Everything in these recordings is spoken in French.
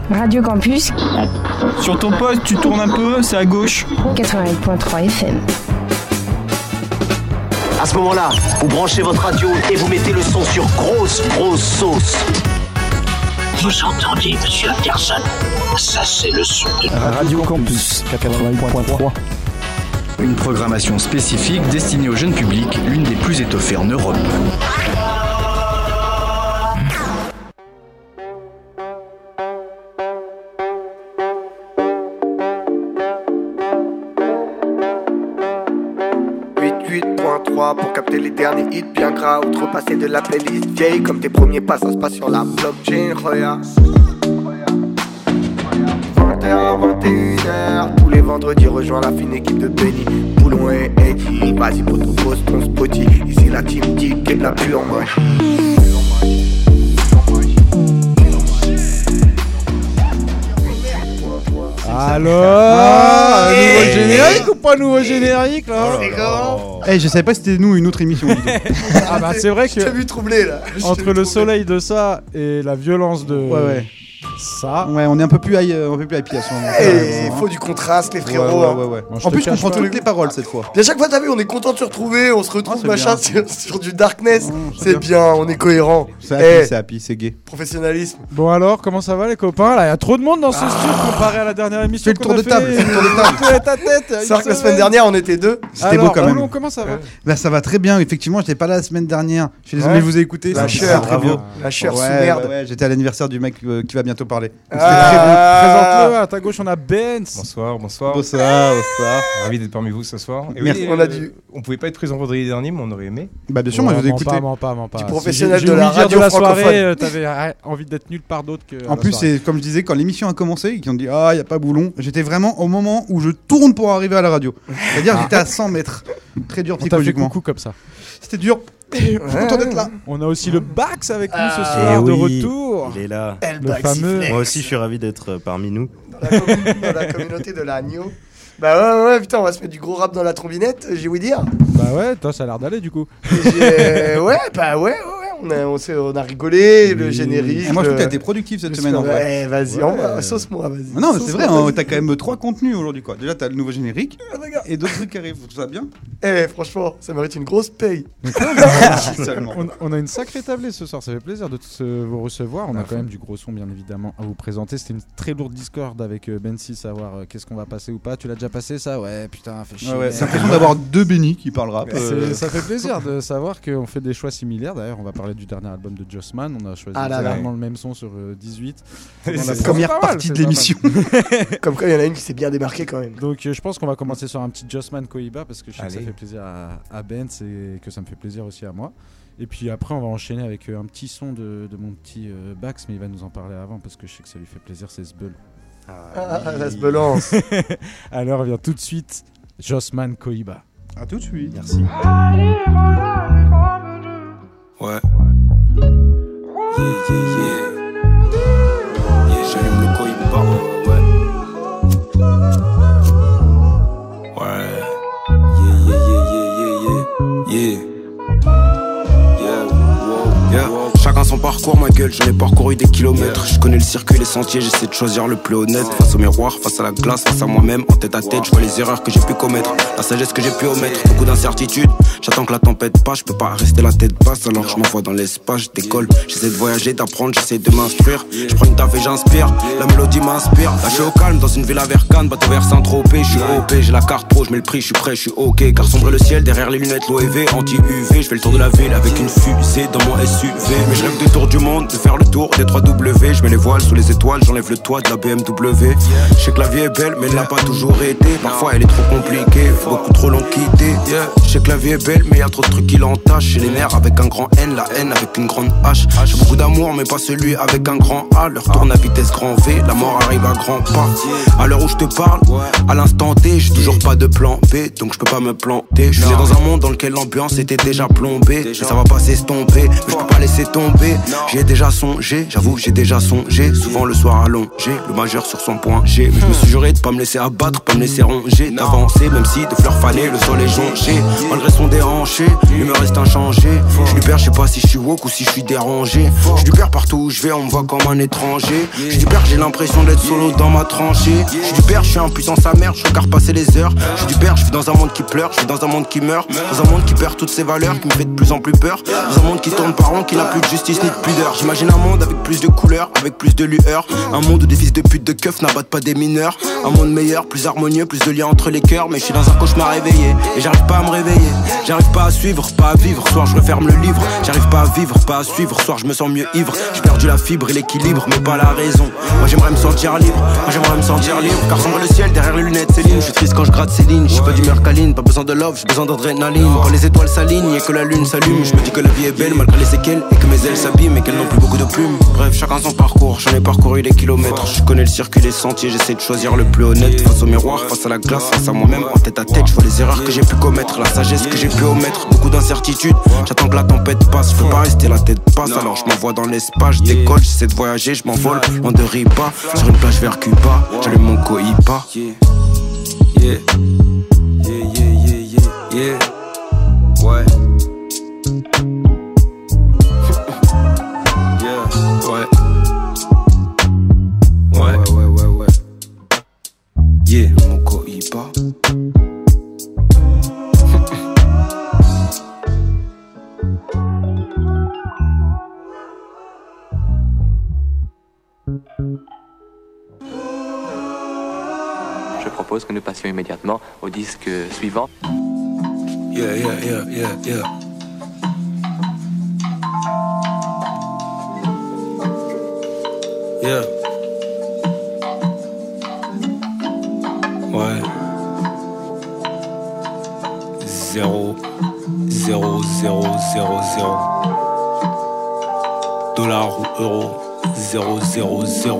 Radio Campus. Sur ton poste, tu tournes un peu, c'est à gauche. 88.3 FM. À ce moment-là, vous branchez votre radio et vous mettez le son sur grosse sauce. Vous entendez, monsieur Anderson? Ça, c'est le son de Radio Campus 88.3. Une programmation spécifique destinée au jeune public, l'une des plus étoffées en Europe. Pour capter les derniers hits bien gras, outrepasser de la playlist vieille. Comme tes premiers pas, ça se passe sur la blockchain, regarde. 20h, 21h, tous les vendredis, rejoins la fine équipe de Benny, Poulon et Eddie. Vas-y, poto, pose ton spotty. Ici la team Dick et de la pure moche. Alors, nouveau générique ou pas nouveau générique là? C'est comment? Je savais pas si c'était nous une autre émission. Ah bah c'est vrai que je t'ai vu troubler là. entre le soleil de ça et la violence de ça. Ouais, on est un peu plus high à ce moment. Il faut du contraste, les frérots. Ouais. En plus, je comprends toutes les paroles cette fois. Et à chaque fois, t'as vu, on est content de se retrouver, on se retrouve machin sur du darkness. C'est bien, on est cohérent. C'est happy, c'est gay. Professionnalisme. Bon alors, comment ça va les copains? Là, il y a trop de monde dans ce studio comparé à la dernière émission. Fais le tour de table. Ta tête. C'est vrai que la semaine dernière, on était deux. C'était beau quand même. Boulon, comment ça va? Bah ça va très bien. Effectivement, j'étais pas là la semaine dernière. Je suis désolé, mais je vous ai écouté. Lâcheur, bravo. Lâcheur sous merde. Ouais, j'étais à l'anniversaire du mec qui va bientôt parler. Présente-le, à ta gauche on a Benz. Bonsoir. Bonsoir. Ravi d'être parmi vous ce soir. Et merci. Oui, on pouvait pas être présent vendredi dernier, mais on aurait aimé. Bah bien sûr, moi je vous ai écouté. Mens pas. Du professionnel J'ai de la oublié radio de la francophone. soirée, t'avais envie d'être nulle part d'autre que. En plus, c'est comme je disais, quand l'émission a commencé, ils ont dit ah y a pas Boulon. J'étais vraiment au moment où je tourne pour arriver à la radio. C'est-à-dire j'étais à 100 mètres. Très dur psychologiquement. On t'a fait coucou comme ça. C'était dur. Content d'être là. On a aussi le Bax avec nous ce soir de retour. Il est là. Le fameux. Moi aussi, je suis ravi d'être parmi nous. Dans la communauté de l'agneau. Bah ouais, putain, on va se mettre du gros rap dans la trombinette, j'ai ouï dire. Bah ouais, toi ça a l'air d'aller du coup. On a rigolé, le générique. Moi je trouve que t'as été productif cette semaine en vrai. Vas-y, sauce-moi, vas-y. Non, mais c'est vrai, t'as quand même 3 contenus aujourd'hui quoi. Déjà t'as le nouveau générique et d'autres trucs qui arrivent, tout ça bien. Franchement, ça mérite une grosse paye. On a une sacrée tablée ce soir, ça fait plaisir de tous vous recevoir. On a quand même du gros son bien évidemment à vous présenter. C'était une très lourde Discord avec Bensi, savoir qu'est-ce qu'on va passer ou pas. Tu l'as déjà passé ça? Ouais, putain, fait chier. C'est l'impression d'avoir 2 Benny qui parlent rap. Ça fait plaisir de savoir qu'on fait des choix similaires. D'ailleurs, on va parler du dernier album de Jossman. On a choisi exactement le même son sur 18. C'est la première partie de l'émission. Comme quoi, il y en a une qui s'est bien démarquée quand même. Donc, je pense qu'on va commencer sur un petit Jossman Koiba parce que je sais que ça fait plaisir à Ben et que ça me fait plaisir aussi à moi. Et puis après, on va enchaîner avec un petit son de mon petit Bax, mais il va nous en parler avant parce que je sais que ça lui fait plaisir, c'est Sbeul. La sbelance. Alors, vient tout de suite Jossman Koiba. À tout de suite. Merci. Ouais. J'allume le Koiba, Chacun son parcours, ma gueule, j'en ai parcouru des kilomètres. Je connais le circuit, les sentiers, j'essaie de choisir le plus honnête. Face au miroir, face à la glace, face à moi-même, en tête à tête, je vois les erreurs que j'ai pu commettre, la sagesse que j'ai pu omettre, beaucoup d'incertitudes. J'attends que la tempête passe, je peux pas rester la tête basse, alors je m'envoie dans l'espace, je décolle. J'essaie de voyager, d'apprendre, j'essaie de m'instruire. Je prends une taf et j'inspire, la mélodie m'inspire. Là je suis au calme, dans une ville à Vercane, bateau vers Saint-Tropez. Je suis OP, j'ai la carte pro, je mets le prix, je suis prêt, je suis ok. Car sombre le ciel, derrière les lunettes, l'OEV, anti-UV. Je fais le tour de la ville avec une fusée dans mon SUV. Mais je rêve de tour du monde, de faire le tour des 3W. Je mets les voiles sous les étoiles, j'enlève le toit de la BMW. Je sais que la vie est belle, mais elle n'a pas toujours été. Parfois elle est trop compliquée, beaucoup trop long quitté. Je sais que la vie est belle, mais y a trop de trucs qui l'entachent. J'ai les nerfs avec un grand N, la haine avec une grande H. J'ai beaucoup d'amour, mais pas celui avec un grand A. Leur tourne à vitesse grand V, la mort arrive à grands pas. À l'heure où je te parle, à l'instant T, j'ai toujours pas de plan B, donc je peux pas me planter. Je suis né dans un monde dans lequel l'ambiance était déjà plombée. Mais ça va pas s'estomper, mais je peux pas laisser tomber. J'y ai déjà songé, j'avoue, j'ai déjà déjà songé, souvent le soir allongé, le majeur sur son point G. Mais je me suis juré de pas me laisser abattre, pas me laisser ronger, d'avancer même si de fleurs fanées le sol est jonché. Malgré son déhanché, il me reste inchangé. Je lui perds, je sais pas si je suis woke ou si je suis dérangé. Je lui perds partout où je vais, on me voit comme un étranger. Je lui perds, j'ai l'impression d'être solo dans ma tranchée. Je lui perds, je suis impuissant sa mère, je regarde passer les heures. Je lui perds, je vis dans un monde qui pleure, je vis dans un monde qui meurt, dans un monde qui perd toutes ses valeurs, qui me fait de plus en plus peur. Dans un monde qui tourne par rond, qui n'a plus de justice ni de pudeur. J'imagine un monde avec plus de couleurs, avec plus de lueur. Un monde où des fils de pute de keufs n'abattent pas des mineurs. Un monde meilleur, plus harmonieux, plus de liens entre les cœurs. Mais je suis dans un cauchemar réveillé et j'arrive pas à me réveiller. J'arrive pas à suivre, pas à vivre. Soir je referme le livre. J'arrive pas à vivre, pas à suivre. Soir je me sens mieux ivre. J'ai perdu la fibre et l'équilibre, mais pas la raison. Moi j'aimerais me sentir libre, moi j'aimerais me sentir libre. Car sombre le ciel derrière les lunettes Céline. Je suis triste quand je gratte Céline. J'ai pas d'humeur câline, pas besoin de love, j'ai besoin d'adrénaline. Quand les étoiles s'alignent et que la lune s'allume, je me dis que la vie est belle malgré les séquelles et que mes ailes s'abîment et qu'elles n'ont plus beaucoup de plumes. Bref, chacun son parcours, j'en ai parcouru des kilomètres. Je connais le circuit, les sentiers, j'essaie de choisir le plus honnête. Face au miroir, face à la glace, face à moi-même, en tête à tête, je vois les erreurs que j'ai pu commettre, la sagesse que j'ai pu omettre, beaucoup d'incertitudes. J'attends que la tempête passe, je peux pas rester la tête basse, alors je m'envoie dans l'espace, je décolle, j'essaie de voyager, je m'envole, loin de Ripa, sur une plage vers Cuba, j'allume mon cohiba. Yeah, yeah, yeah, yeah, yeah, ouais. Yeah, mon cohiba. Je propose que nous passions immédiatement au disque suivant. Yeah, yeah, yeah, yeah, yeah. Yeah. Ouais. 0, 0, 0, 0, 0. Dollar ou euro. 0, 0, 0.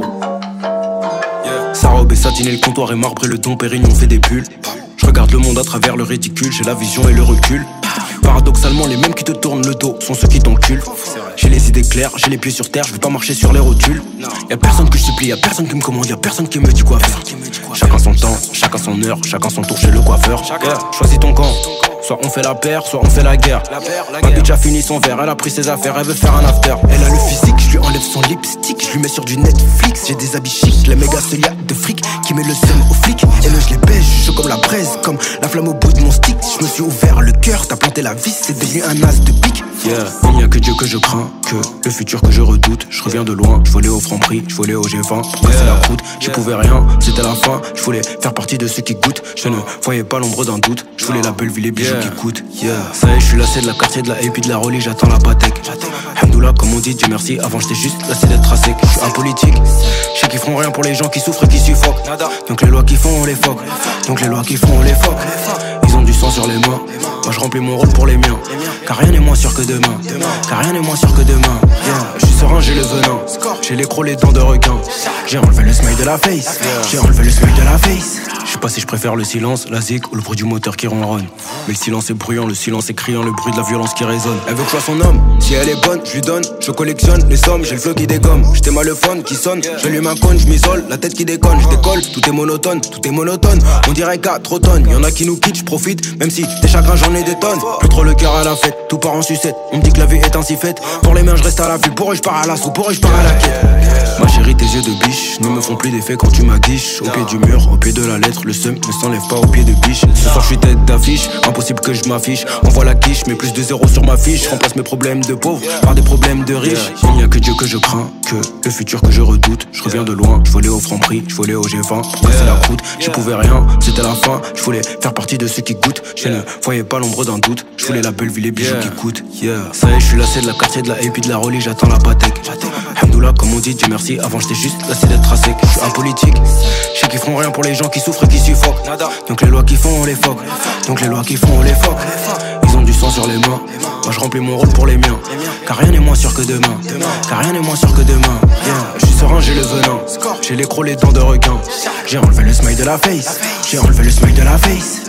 Yeah. Sa robe est satinée, le comptoir est marbré, le Dom Pérignon fait des bulles. Je regarde le monde à travers le ridicule, j'ai la vision et le recul. Paradoxalement, les mêmes qui te tournent le dos sont ceux qui t'enculent. J'ai les idées claires, j'ai les pieds sur terre, je vais pas marcher sur les rotules. Y'a personne que je supplie, y'a personne qui me commande, y'a personne qui me dit quoi faire. Chacun son temps, chacun son heure, chacun son tour chez le coiffeur. Yeah. Choisis ton camp. Soit on fait la paire, soit on fait la guerre. Ma bitch a fini son verre, elle a pris ses affaires, elle veut faire un after. Elle a le physique, je lui enlève son lipstick, je lui mets sur du Netflix. J'ai des habits chics, la méga celia de fric qui met le seum au flic. Et là je les baise, je suis comme la braise, comme la flamme au bout de mon stick. Je me suis ouvert le cœur, t'as planté la vis, c'est devenu un as de pique. Yeah. Il n'y a que Dieu que je crains, que le futur que je redoute. Je reviens de loin, je volais au Franprix, je volais au G20 pour passer la croûte. J'y pouvais rien, c'était la fin. Je voulais faire partie de ceux qui goûtent. Je ne voyais pas l'ombre d'un doute. Je voulais la belle vie, les bijoux qui coûtent. Yeah. Ça y est, je suis lassé de la quartier, de la AP, de la Rolly, j'attends la Patek. Hamdoullah, comme on dit, Dieu merci. Avant j'étais juste lassé d'être à sec. Je suis apolitique. Je sais qu'ils feront rien pour les gens qui souffrent et qui suffoquent. Donc les lois qui font, on les foque. Donc les lois qui font, on les foque. Ils ont du sang sur les mains. Moi je remplis mon rôle pour les miens. Car rien n'est moins sûr que demain. Car rien n'est moins sûr que demain. Yeah. Je suis serein, j'ai le venin. J'ai les crocs, les dents de requin. J'ai enlevé le smile de la face. J'ai enlevé le smile de la face. Je sais pas si je préfère le silence, la zik ou le bruit du moteur qui ronronne. Mais le silence est bruyant, le silence est criant, le bruit de la violence qui résonne. Elle veut que je sois son homme, si elle est bonne, je lui donne. Je collectionne les sommes, j'ai le flow qui dégomme. J'étais mal le phone qui sonne, j'allume un cône, je m'isole, la tête qui déconne. Je décolle, tout est monotone, tout est monotone. On dirait 4 automnes, y'en a qui nous quittent, je profite. Même si des chagrins j'en ai des tonnes. Plus trop le cœur à la fête, tout part en sucette. On me dit que la vie est ainsi faite. Pour les mains je reste à la vue, pour eux je pars à l'assaut, pour eux je pars à la quête. Ma chérie, tes yeux de biche ne me font plus d'effet quand tu m'aguiches. Au pied du mur, au pied de la lettre, le seum ne s'enlève pas au pied de biche. Ce soir je suis tête d'affiche, impossible que je m'affiche. Envoie la quiche, mais plus de 0 sur ma fiche. Remplace mes problèmes de pauvres par des problèmes de riches. Il n'y a que Dieu que je crains, que le futur que je redoute. Je reviens de loin, je volais au Franprix, je volais au G20 pour passer la croûte. J'y pouvais rien, c'était la fin. Je voulais faire partie de ceux qui goûtent. Je ne voyais pas l'ombre d'un doute. Je voulais la belle vie, les bijoux qui coûtent. Ça y est, je suis lassé de la quartier, de la AP, de la Rolly, j'attends la Patek. Hamdoullah, comme on dit, Dieu merci. Avant j'étais juste lassé d'être à sec. Je suis apolitique. Je sais qu'ils feront rien pour les gens qui souffrent et qui suffoquent. Donc les lois qui font, on les foque. Donc les lois qui font, on les foque. Ils ont du sang sur les mains. Moi je remplis mon rôle pour les miens. Car rien n'est moins sûr que demain. Car rien n'est moins sûr que demain. Je suis serein, j'ai le venin. J'ai les crocs, les dents de requin. J'ai enlevé le smile de la face. J'ai enlevé le smile de la face.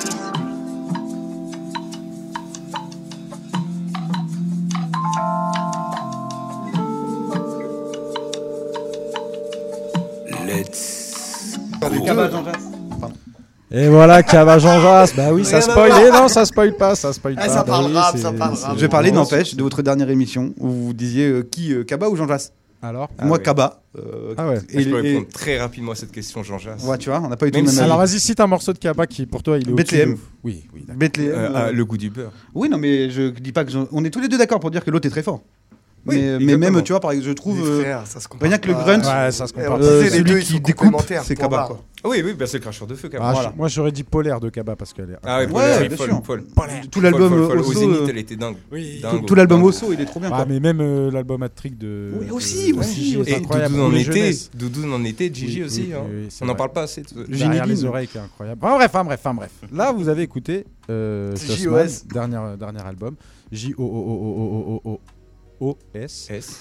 Kaba, Jean-Jas. Et voilà, Kaba Jean Jas. Bah oui, ça spoil. Et non, ça spoil pas. Ça spoil pas. Ça parle Bah rap, oui, ça parle c'est- rap. Je vais parler, n'empêche, de votre dernière émission où vous disiez qui, Kaba ou Jean-Jas. Alors Moi, ouais. Kaba. Ah ouais. Je peux répondre très rapidement à cette question, Jean Jas. Ouais, tu vois, on n'a pas eu tout Même le même si- avis. Alors vas-y, cite un morceau de Kaba qui pour toi il est Bethléem. au-dessus de- Oui, oui. d'accord. Bethléem. Le goût du beurre. Oui, non, mais je dis pas que. On est tous les deux d'accord pour dire que l'autre est très fort. Oui, mais exactement. même, tu vois, par exemple, je trouve. Les frères, ça se compare Rien que le pas. grunt, Ouais, ça se compare. on disait, les deux, celui ils qui sont découpe, complémentaires, c'est point Kaba, barre. quoi. Ah oui, bah, c'est le cracheur de feu, Kaba. Ah, Voilà. moi j'aurais dit Polaire de Kaba parce qu'elle est. Ah ouais, Ouais, Paul, bien Paul, sûr. Paul. Tout l'album Paul, Osso, au Zénith, elle était dingue. Oui. Dingue, tout l'album dingue. Osso, il est trop bien. Ah Quoi. mais même l'album Hat-Trick de. Oui, aussi, Gigi aussi. est Et incroyable. Doudou en Les était, jeunesses. Doudou en était, Gigi Oui, aussi. oui, hein. oui, c'est On n'en vrai. parle pas assez. Derrière Ginny les Bean. oreilles qui est incroyable. Enfin bref. Là vous avez écouté Jossman, JOS. dernier album JOOOOOOOS. S.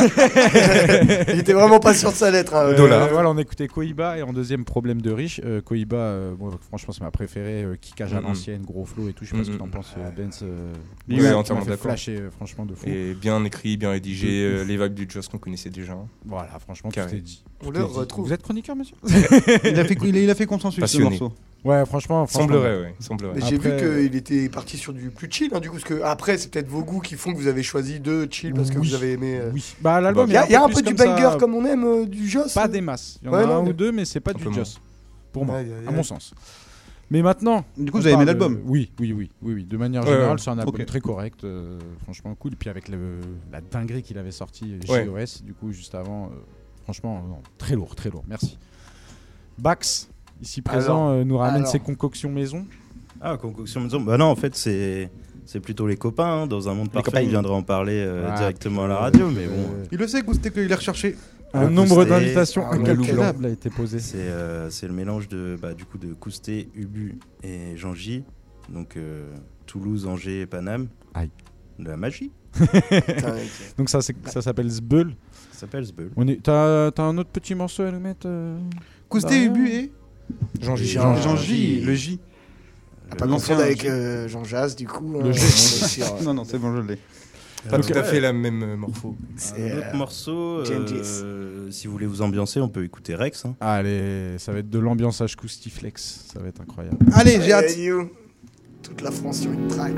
Il était vraiment pas sûr de sa lettre. hein. Voilà, on a écouté Koiba et en deuxième problème de riche. Koiba, moi, franchement, c'est ma préférée. Kickage à l'ancienne, gros flow et tout. Je sais pas ce que t'en penses, Benz. Oui, ça m'a entièrement fait d'accord. flasher, franchement, de fou. Et bien écrit, bien rédigé, les vagues du Joss qu'on connaissait déjà. Voilà, franchement, tout Carré. est dit. On Tout le est dit. retrouve. Vous êtes chroniqueur, monsieur Il a fait consensus ce Passionné. morceau. Ouais, franchement. Semblerait, ouais. Semblerait. Mais j'ai vu Après- qu'il était parti sur du plus chill, hein, du coup, parce que après, c'est peut-être vos goûts qui font que vous avez choisi de chill parce que Oui. vous avez aimé. Oui. Bah, l'album, Il y a un plus peu du comme ça, banger comme on aime, du Joss. Pas des masses. Il y en Ouais, a non, un mais- ou deux, mais c'est pas du Simplement. Joss. Pour moi, Aïe, aïe, à aïe. mon sens. Mais maintenant. Du coup, on vous avez aimé parle de- l'album Oui. De manière Ouais, générale, ouais. c'est un album Ok. très correct. Franchement, cool. Et puis avec la dinguerie qu'il avait sorti, Ouais. JOS, du coup, juste avant. Franchement, non, très lourd. Merci. Bax, ici présent, nous ramène alors. ses concoctions maison. Ah, concoction maison. Bah non, en fait, c'est plutôt les copains. Hein. Dans un monde parfait, copains. il viendra en parler Ah, directement à la radio. Mais bon, Il le sait, Gousté, qu'il a recherché. Un Ah, nombre Kousté, d'invitations ah, incalculable a été posé. c'est le mélange de Kousté, Ubu et Jean-J. Donc Toulouse, Angers et Paname. Aïe. De la magie. Putain, mec. Donc ça s'appelle Zbeul. Ça s'appelle Zbeul. T'as un autre petit morceau à nous mettre Gousté, Ubu et Jean-J. Jean-J, le J. Ah, pas confondre avec Jean Jas, du coup. Le hein, jeu. on est sur, Non, c'est bon, je l'ai. Pas tout à fait la même morpho. c'est, Un autre morceau, Gengis. si vous voulez vous ambiancer, on peut écouter Rex. Hein. Allez, ça va être de l'ambiançage Coustiflex. Ça va être incroyable. Allez, j'ai hâte. Hey, you. Toute la France sur une track. Et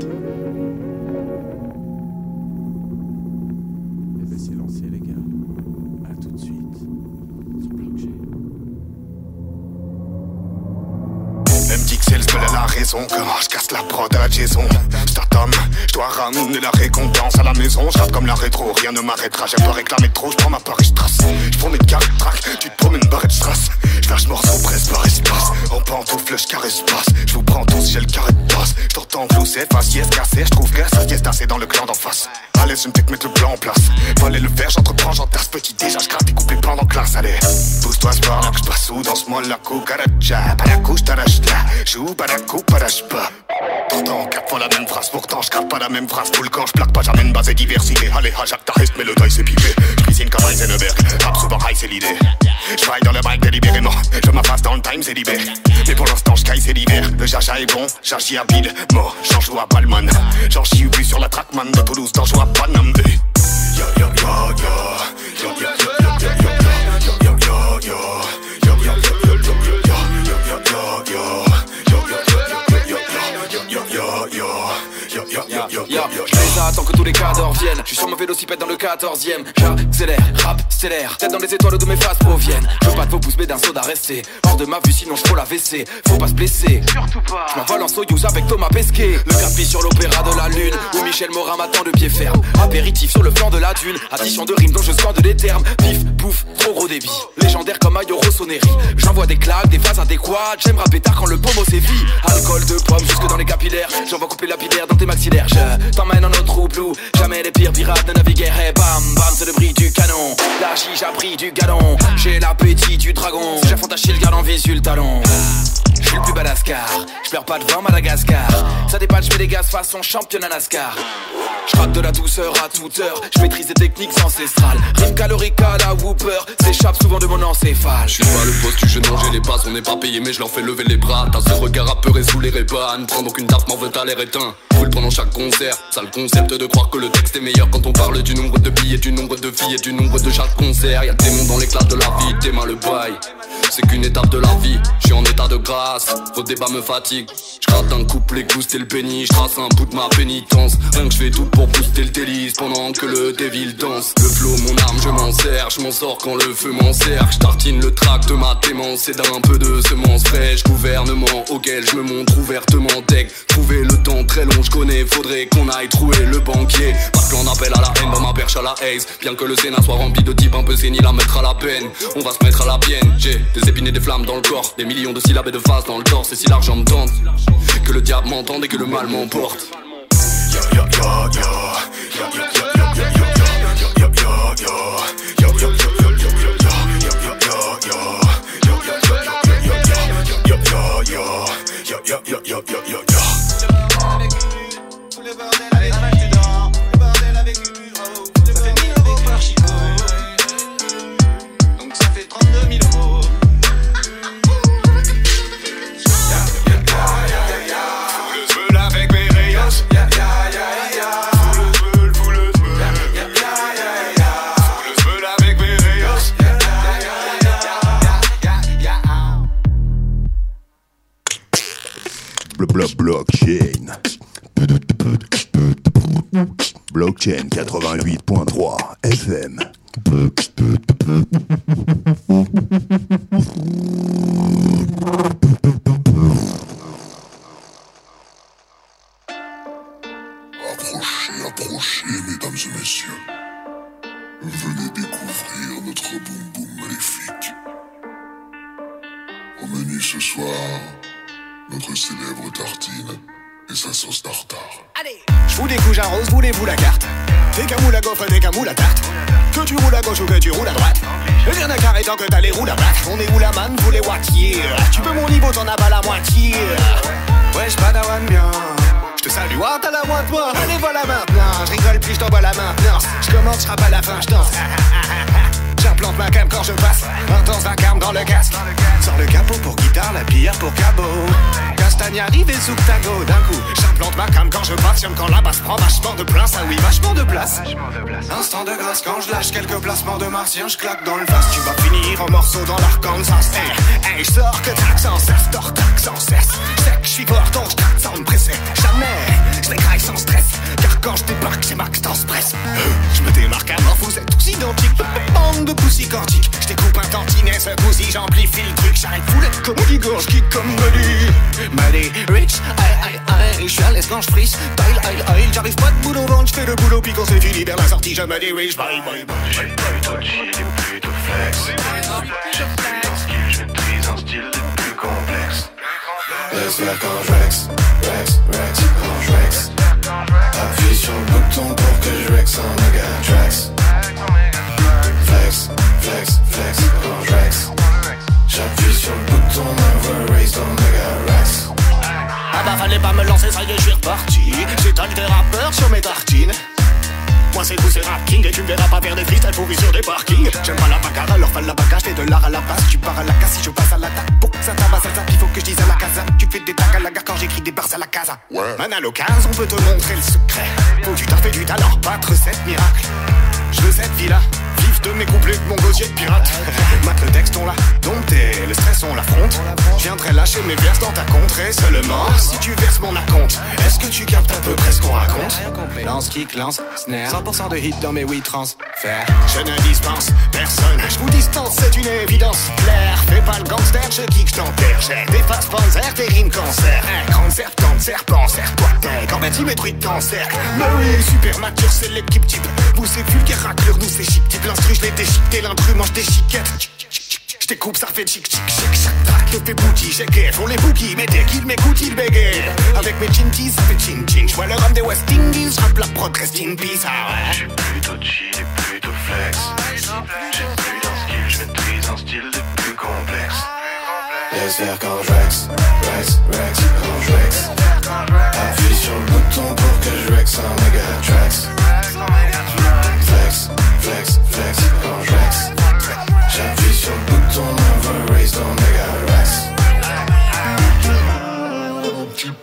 ben c'est lancé les gars. À tout de suite. Sur Bloc G. MDXL, je me la raison, comment je casse la prod à la Jason. Statum, je dois ramener la récompense à la maison. Je rappe comme la rétro, rien ne m'arrêtera. J'aime pas réclamer trop, je prends ma part et je trace. Je promets de carré track, tu te promènes barrette strass. Je lâche morceau, presse par espace. En pantoufle, je caresse passe. Je vous prends tous, j'ai le carré de passe. Je t'entends flou, c'est faciès, cassé. Je trouve que ça sieste assez dans le clan d'en face. Allez, je me fais mettre le plan en place. Fallait le faire, j'entreprends, j'entasse. Petit déjà, je gratte des couples pendant classe. Allez, pousse-toi, ce bar, que je passe sous. Danse-moi la cucaracha. Pas la couche, t'arraches là. Joue pas la coupe, arrache pas. Pourtant, 4 fois la même phrase. Pourtant, je capte pas la même phrase. Tout le camp, je plaque pas, j'amène base et diversité. Allez, Jacques, t'arrestes, mais le deuil c'est pipé. Je cuisine comme Heisenberg. Rap souvent high, c'est l'idée. Je travaille dans le mic délibérément. Je m'afface dans le time, c'est libéré. Mais pour l'instant, je caille, c'est l'hiver. Le jaja est bon, j'agis habile. Mort, j'en joue à Balman. J'en chie Ubu sur la trackman de Toulouse, t'en joues à Paname. Yo, yo, yo, yo. Yo, yo, yo, yo, yo, yo, yo, yo, yo, yo. Yo, yo, yo, yo, yo, yo, yo, yo, yo, yo, yo. J'attends que tous les cadors viennent. Je suis sur mon vélocipède dans le 14ème. J'accélère, rap, stellaire. Tête dans les étoiles d'où mes phases proviennent. Je veux pas de vos pouces mais d'un soda resté. Hors de ma vue sinon je la WC. Faut pas se blesser, surtout pas. Je m'envole en Soyouz avec Thomas Pesquet. Le capi sur l'opéra de la lune. Où Michel Morin m'attend de pied ferme. Apéritif sur le flanc de la dune. Addition de rimes dont je scande des termes. Pif, pouf, trop gros débit. Légendaire comme Ayo Rossoneri. J'envoie des claques, des phases adéquates. J'aime rapper tard quand le pomo sévit. Alcool de pomme jusque dans les capillaires. J'envoie couper lapidaire dans tes maxillaires. Je t'emmène en autre roublou. Jamais les pires pirates ne naviguèrent. Et bam, bam, c'est le bruit du canon. La chiche a pris du galon. J'ai l'appétit du dragon. J'affontaché le garde en visu le talon. Je suis le plus balascar. Je pleure pas devant Madagascar. Ça dépasse, je mets des gaz façon championnat NASCAR. Je rate de la douceur à toute heure. Je maîtrise des techniques ancestrales. Rime calorique à la Whooper. S'échappe souvent de mon encéphale. Je suis pas le boss du jeu, non j'ai les bases. On n'est pas payé mais je leur fais lever les bras. T'as ce regard apeuré sous les Ray-Ban. Prends donc une taf, m'en veux t'as l'air éteint. Brûle pendant chaque concert. Ça le concept de croire que le texte est meilleur. Quand on parle du nombre de billets, du nombre de filles et du nombre de chaque concert. Y'a des démons dans l'éclat de la vie, tes mains le bail. c'est qu'une étape de la vie. Je suis en état de grâce, vos débats me fatiguent. Je rate un couplet, booster le pénis, je trace un bout de ma pénitence. Rien que je fais tout pour booster le délice pendant que le dévil danse. Le flow, mon arme, je m'en sers, je m'en sors quand le feu m'en sert. Je tartine le tract de ma démence, c'est d'un peu de semences fraîches. Gouvernement auquel je me montre ouvertement tech. Trouver le temps très long, je connais, faudrait qu'on aille trouver le banquier. Pas de plan d'appel à la haine dans ma perche à la haze. Bien que le Sénat soit rempli de types un peu séniles à mettre à la peine, on va se mettre à la bienne. J'ai des épines et des flammes dans le corps, des millions de syllabes et de phases dans le torse. Et si l'argent me tente, que le diable m'entende et que le mal m'emporte. Donc ça fait 32 000 euros. Avec mes rayons, avec mes rayons. Blockchain. Blockchain 88.3 FM. Approchez, mesdames et messieurs. Venez découvrir notre boum boum maléfique. Au menu ce soir, notre célèbre tartine et sa sauce tartare. Allez, je vous découche un rose, voulez-vous la carte? T'es qu'un moule à gaufre, t'es qu'un moule à tarte. Que tu roules à gauche ou que tu roules à droite. Rien à carré tant que t'as les roues à black. On est où la manne, vous les watts, yeah. Tu peux mon niveau, t'en as pas la moitié. Wesh, padawan bien. Je te salue, ah t'as la moite moi. Allez voilà maintenant, je rigole plus, je t'envoie la maintenance. Je commence, je rappe à la fin, je danse. J'implante ma cam quand je passe. Intense vacarme dans le casque. Sors le capot pour guitare, la bière pour cabot. Castagne arrive et sous tango. D'un coup, j'implante ma cam quand je passe. J'aime quand la basse prend vachement de place. Ah oui, vachement de place. Instant de grâce quand je lâche quelques placements de martien. Je claque dans le vase. Tu vas finir en morceaux dans l'Arkansas. Hey, je sors que traque sans cesse. Dors traque sans cesse. Je sais que je suis fort, donc je traque sans me presser. Jamais, je m'écraille sans stress. Car quand je débarque, c'est Max dans Spress. Je me démarque à mort, vous êtes tous identiques. Bande de poussi cordique. Je découpe un tantinet, ce coup-ci j'amplifie le truc. J'arrête foulette comme Igor, je kick comme Buddy Rich, aïe, je suis à l'aise quand je frise. Aïe, j'arrive pas de boulot au ventre, je fais le boulot, puis quand c'est fini vers la sortie, je me dirige. Bye. J'ai plutôt chill et plutôt flex. J'ai plus en skill, je maîtrise un style des plus complexes. Laisse faire quand je rex, quand je rex. Appuie sur le bouton pour que je rex en méga tracks. Flex, quand je rex. J'appuie sur le bouton, never raise dans méga rex. Ah bah fallait pas me lancer, ça y est, je suis reparti. J'étale des rappeurs sur mes tartines. Moi c'est tout, c'est rap king. Et tu me verras pas faire des freestyles pourvis sur des parkings. J'aime pas la bagarre, alors fais la bagage. T'es de l'art à la base, tu pars à la casse. Si je passe à l'attaque, pour que ça tabasse à ça, il faut que je dise à la casa. Tu fais des tags à la gare quand j'écris des bars à la casa. Man à l'occasion, on peut te montrer le secret. Faut que tu t'as fait du talent, pas de recette miracle. Je veux cette villa, vive de mes couplets de mon gosier de pirate. Mate le texte, on l'a dompté, le stress on l'affronte. Je viendrai lâcher mes verses dans ta contrée seulement si tu verses mon acompte. Est-ce que tu captes à peu près ce qu'on raconte? Lance, kick, lance, snare, 100% de hit dans mes 8 transferts. Je ne dispense personne, je vous distance, c'est une évidence claire. Fais pas le gangster, je kick, je t'enterre. J'ai des faces panzer, tes rimes cancer. Grande serpente, serpent, serre-toi t'es. Quand tu détruis ton cercle. Mais oui, super mature, c'est l'équipe type. Vous c'est vulgaire raclure, nous c'est chic type. L'instru, je l'ai déchiqueté, l'intrus mange des chiquettes. J'découpe, ça fait chic, chaque track le fait bouti, j'ai gay, font les bookies, mais dès qu'il m'écoute, il bégaye. Avec mes chinties, ça fait chin-chin, j'vois le rhum des West Indies, j'rappe la prod, rest in peace, ah ouais. J'suis plutôt chill et plutôt flex. J'ai plus en skill, j'maîtrise un style des plus complexes. Laisse faire quand j'rex, quand j'rex. Appuie sur le bouton pour que je rex en méga tracks. Flex, quand j'rex. J'appuie sur le bouton, never raise dans méga rex.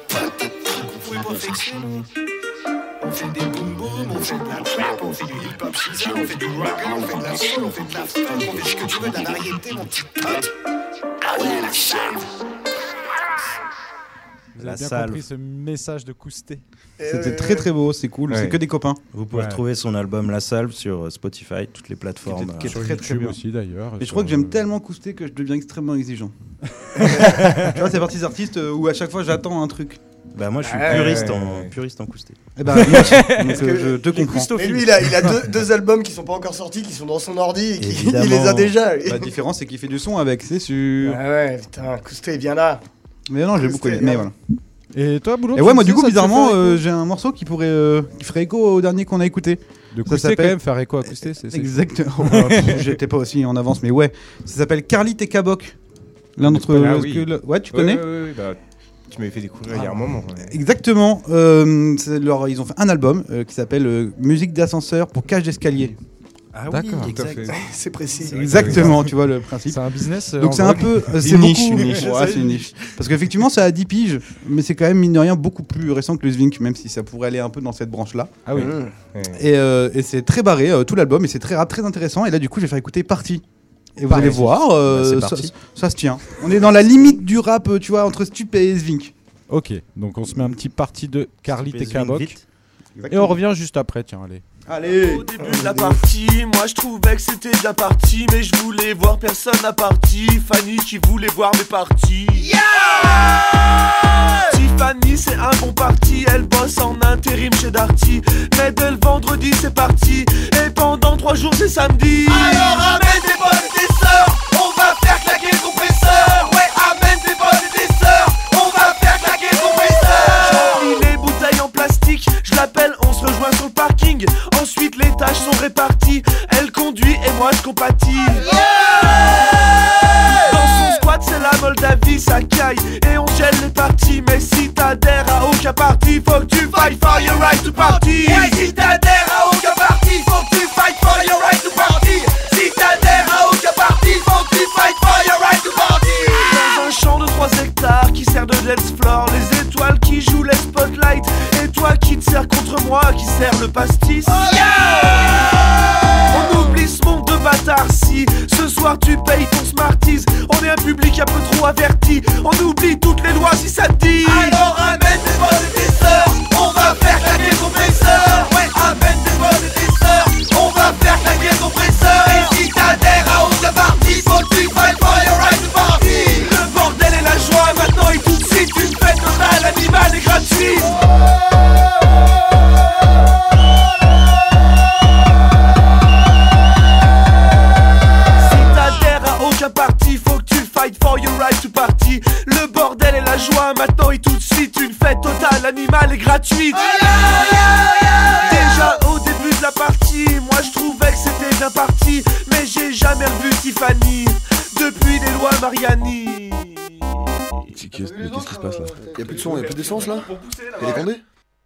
On fait des boom boom, on fait de la trap, on fait du hip hop pizza, on fait du rock, on fait de la soul, on fait de la funk, on fait ce que tu veux, de la variété, mon petit pote. Ah ouais, la salle. Vous avez bien compris ce message de Cousté. C'était très très beau, c'est cool, c'est que des copains. Vous pouvez retrouver son album La Salve sur Spotify, toutes les plateformes. Qui est sur très très YouTube bien aussi d'ailleurs. Et je crois que j'aime tellement Cousté que je deviens extrêmement exigeant. Tu vois, c'est partie des artistes où à chaque fois j'attends un truc. Bah moi je suis puriste en Cousté. Eh bah moi aussi, donc je te comprends. Et lui il a deux albums qui sont pas encore sortis, qui sont dans son ordi et il les a déjà. La différence c'est qu'il fait du son avec, c'est sûr. Ouais putain, Cousté est bien là. Mais non, j'ai beaucoup aimé, mais voilà. Et toi, Boulot? Et ouais, moi du coup, bizarrement, j'ai un morceau qui ferait écho au dernier qu'on a écouté. De Cousté quand même, faire écho à Cousté, c'est exactement. J'étais pas aussi en avance, mais ouais. Ça s'appelle Carly et Kabok. L'un d'entre ouais, tu connais? Ouais, bah, tu m'avais fait découvrir il y a un moment. Exactement. Ils ont fait un album qui s'appelle Musique d'ascenseur pour cage d'escalier. Ah oui, exact. C'est précis. Exactement, tu vois le principe. C'est un business. Donc c'est un peu, c'est une niche, beaucoup. une niche. Ouais, c'est une niche. Parce qu'effectivement, ça a 10 piges, mais c'est quand même mine de rien beaucoup plus récent que le Zwink, même si ça pourrait aller un peu dans cette branche-là. Ah oui. Et c'est très barré tout l'album, et c'est très rap, très intéressant. Et là, du coup, je vais faire écouter Party. Et vous allez voir, ça se tient. On est dans la limite du rap, tu vois, entre Stup et Zwink. Ok, donc on se met un petit parti de Carly et Kabok. Et on revient juste après, tiens, allez. Allez. Au début de la partie, moi je trouvais que c'était déjà parti, mais je voulais voir personne à partie. Fanny qui voulait voir mes parties. Yeah. Tiffany c'est un bon parti, elle bosse en intérim chez Darty. Mais dès le vendredi c'est parti, et pendant 3 jours c'est samedi. Alors amène tes potes et tes sœurs, on va faire claquer le compresseur. Ouais, amène tes potes et tes sœurs, on va faire claquer le compresseur. J'emplis les bouteilles en plastique, je l'appelle, on se rejoint sur le parking. Ensuite les tâches sont réparties, elle conduit et moi je compatis. Dans son squat c'est la Moldavie, ça caille et on gèle les parties. Mais si t'adhères à aucun parti, faut que tu fight for your right to party. Ouais, si t'adhères à aucun parti, faut que tu fight for your right to party. Si t'adhères à aucun parti, faut que tu fight for your right to party. Dans un champ de 3 hectares qui sert de dance floor, les étoiles qui jouent les spotlights, et toi qui te sers contre moi qui sert le pastis. On oublie ce monde de bâtards si ce soir tu payes ton Smarties. On est un public un peu trop averti, on oublie toutes les lois si ça te dit. Alors amène tes potes et tes sœurs, on va faire claquer le compresseur. Ouais, amène tes potes et tes sœurs, on va faire claquer le compresseur. Et si t'adhères à aucun parti, faut que tu fight for your right to party. Le bordel et la joie maintenant et tout de suite une fête totale, animale et gratuite. Parti, faut que tu fight for your right to party. Le bordel et la joie maintenant et tout de suite une fête totale, animale et gratuite. Déjà au début de la partie, moi je trouvais que c'était bien parti, mais j'ai jamais revu Tiffany depuis les lois Mariani. Qu'est-ce qui se passe là? Y'a plus de son, y'a plus d'essence là? Y'a des condés?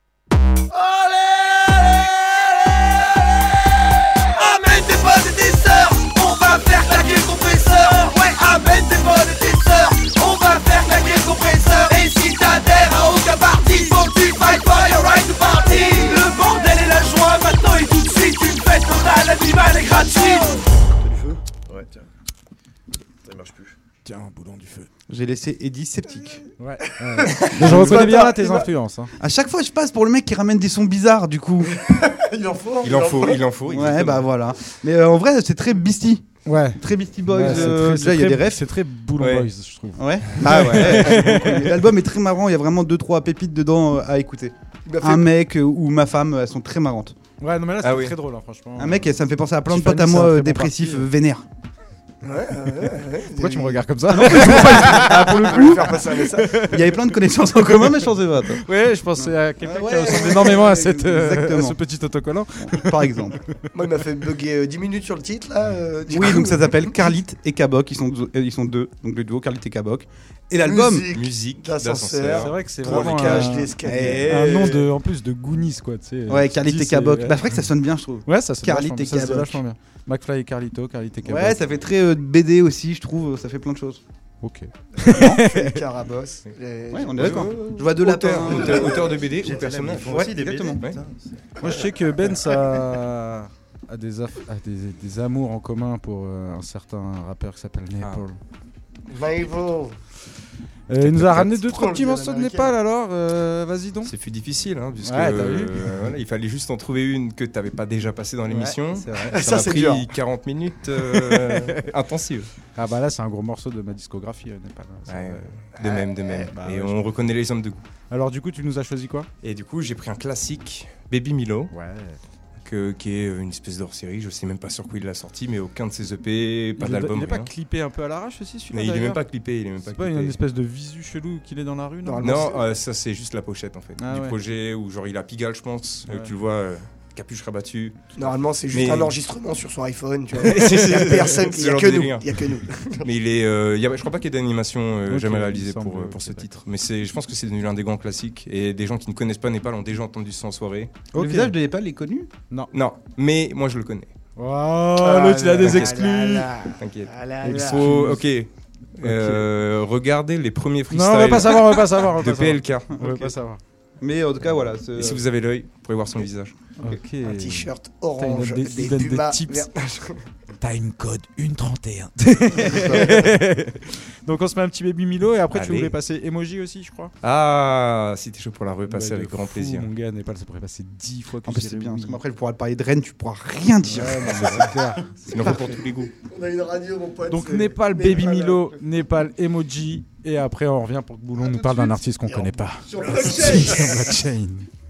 Amène tes potes et tes sœurs, on va faire claquer le compresseur. Ouais, amène tes potes et tes sœurs, on va faire claquer le compresseur. Et si t'adhères à aucun parti, faut que tu fight for your right to party. Le bordel et la joie maintenant et tout de suite une fête totale, animale et gratuite. T'as du feu? Ouais, tiens. Ça marche plus. Tiens, boulon du feu. J'ai laissé Eddie sceptique. Ouais. Je reconnais bien là tes influences. Hein. À chaque fois, je passe pour le mec qui ramène des sons bizarres, du coup. Il en faut. Ouais, bah voilà. Mais en vrai, c'est très Beastie. Ouais. Très Beastie Boys. Ouais, déjà, il y a des refs. C'est très Boulon Boys, je trouve. Ouais. Ah ouais. L'album est très marrant. Il y a vraiment 2-3 pépites dedans à écouter. Un mec ou ma femme, elles sont très marrantes. Ouais, non mais là, c'est très drôle, hein, franchement. Un mec, ça me fait penser à plein de potes à moi dépressifs, vénères. Ouais. Pourquoi tu me regardes comme ça? Non, pour le coup, il y avait plein de connaissances en commun, mais je pensais pas. Ouais, je pensais à quelqu'un qui ressemble énormément à ce petit autocollant. Par exemple. Moi, il m'a fait bugger 10 minutes sur le titre là. Oui, donc ça s'appelle Carlit et Kabok. Ils sont deux, donc le duo Carlit et Kabok. Et l'album Musique d'ascenseur. C'est vrai que c'est pour vraiment les cages d'escalier. un nom en plus de Goonies quoi. Ouais, Carlit et Kabok. Bah, c'est vrai que ça sonne bien, je trouve. Ouais, ça sonne Carlit et Kabok. vachement bien. McFly et Carlito, Carlit et Kabok. Ouais, ça fait très BD aussi, je trouve. Ça fait plein de choses. Ok. Carabosse. Ouais, on est d'accord. Je vois deux lapins. Auteur de BD ou personnage. Ouais, exactement. Moi, je sais que Ben, ça. a des amours en commun pour un certain rappeur qui s'appelle Népal. Il nous a ramené 2-3 petits morceaux de Népal alors, vas-y donc. C'est plus difficile, hein, puisque t'as vu voilà, il fallait juste en trouver une que t'avais pas déjà passée dans l'émission. C'est vrai. Ça c'est a pris dur. 40 minutes intensives. Ah bah là c'est un gros morceau de ma discographie Népal. De même. Et on reconnaît les hommes de goût. Alors du coup tu nous as choisi quoi? Et du coup j'ai pris un classique, Baby Milo. Ouais. Qui est une espèce d'hors-série, je sais même pas sur quoi il l'a sorti, mais aucun de ses EP, pas d'album. Il est pas rien. clippé un peu à l'arrache aussi celui-là? Mais il est même pas clippé, C'est pas une espèce de visu chelou qu'il est dans la rue? Non, ça c'est juste la pochette en fait du projet où genre il a Pigalle je pense, tu le vois, capuche rabattue. Normalement c'est juste un enregistrement sur son iPhone, tu vois. Il y a personne, il y a que nous. Mais je crois pas qu'il y ait d'animation jamais réalisée pour ce titre, mais je pense que c'est devenu l'un des grands classiques et des gens qui ne connaissent pas Népal ont déjà entendu ça en soirée. Le visage de Népal est connu? Non, mais moi je le connais. L'autre il a des exclus. T'inquiète. Il faut, regardez les premiers freestyles. Non, on veut pas savoir. De PLK. On veut pas savoir. Mais en tout cas, voilà. Et si vous avez l'œil, vous pourrez voir son visage. Ok. Un t-shirt orange, des tips. Time code 131. Donc on se met un petit Baby Milo et après tu voulais passer Emoji aussi, je crois. Ah, si t'es chaud pour la repasser avec grand plaisir. Mon gars, Népal, ça pourrait passer 10 fois. En plus c'est bien, parce qu'après tu pourras parler de Rennes, tu pourras rien dire. C'est clair. C'est une pour tous les goûts. On a une radio, mon pote. Donc Népal, Baby Milo, Népal, Emoji. Et après on revient pour que Boulon nous parle d'un artiste qu'on connaît pas. Sur Blockchain. Blockchain.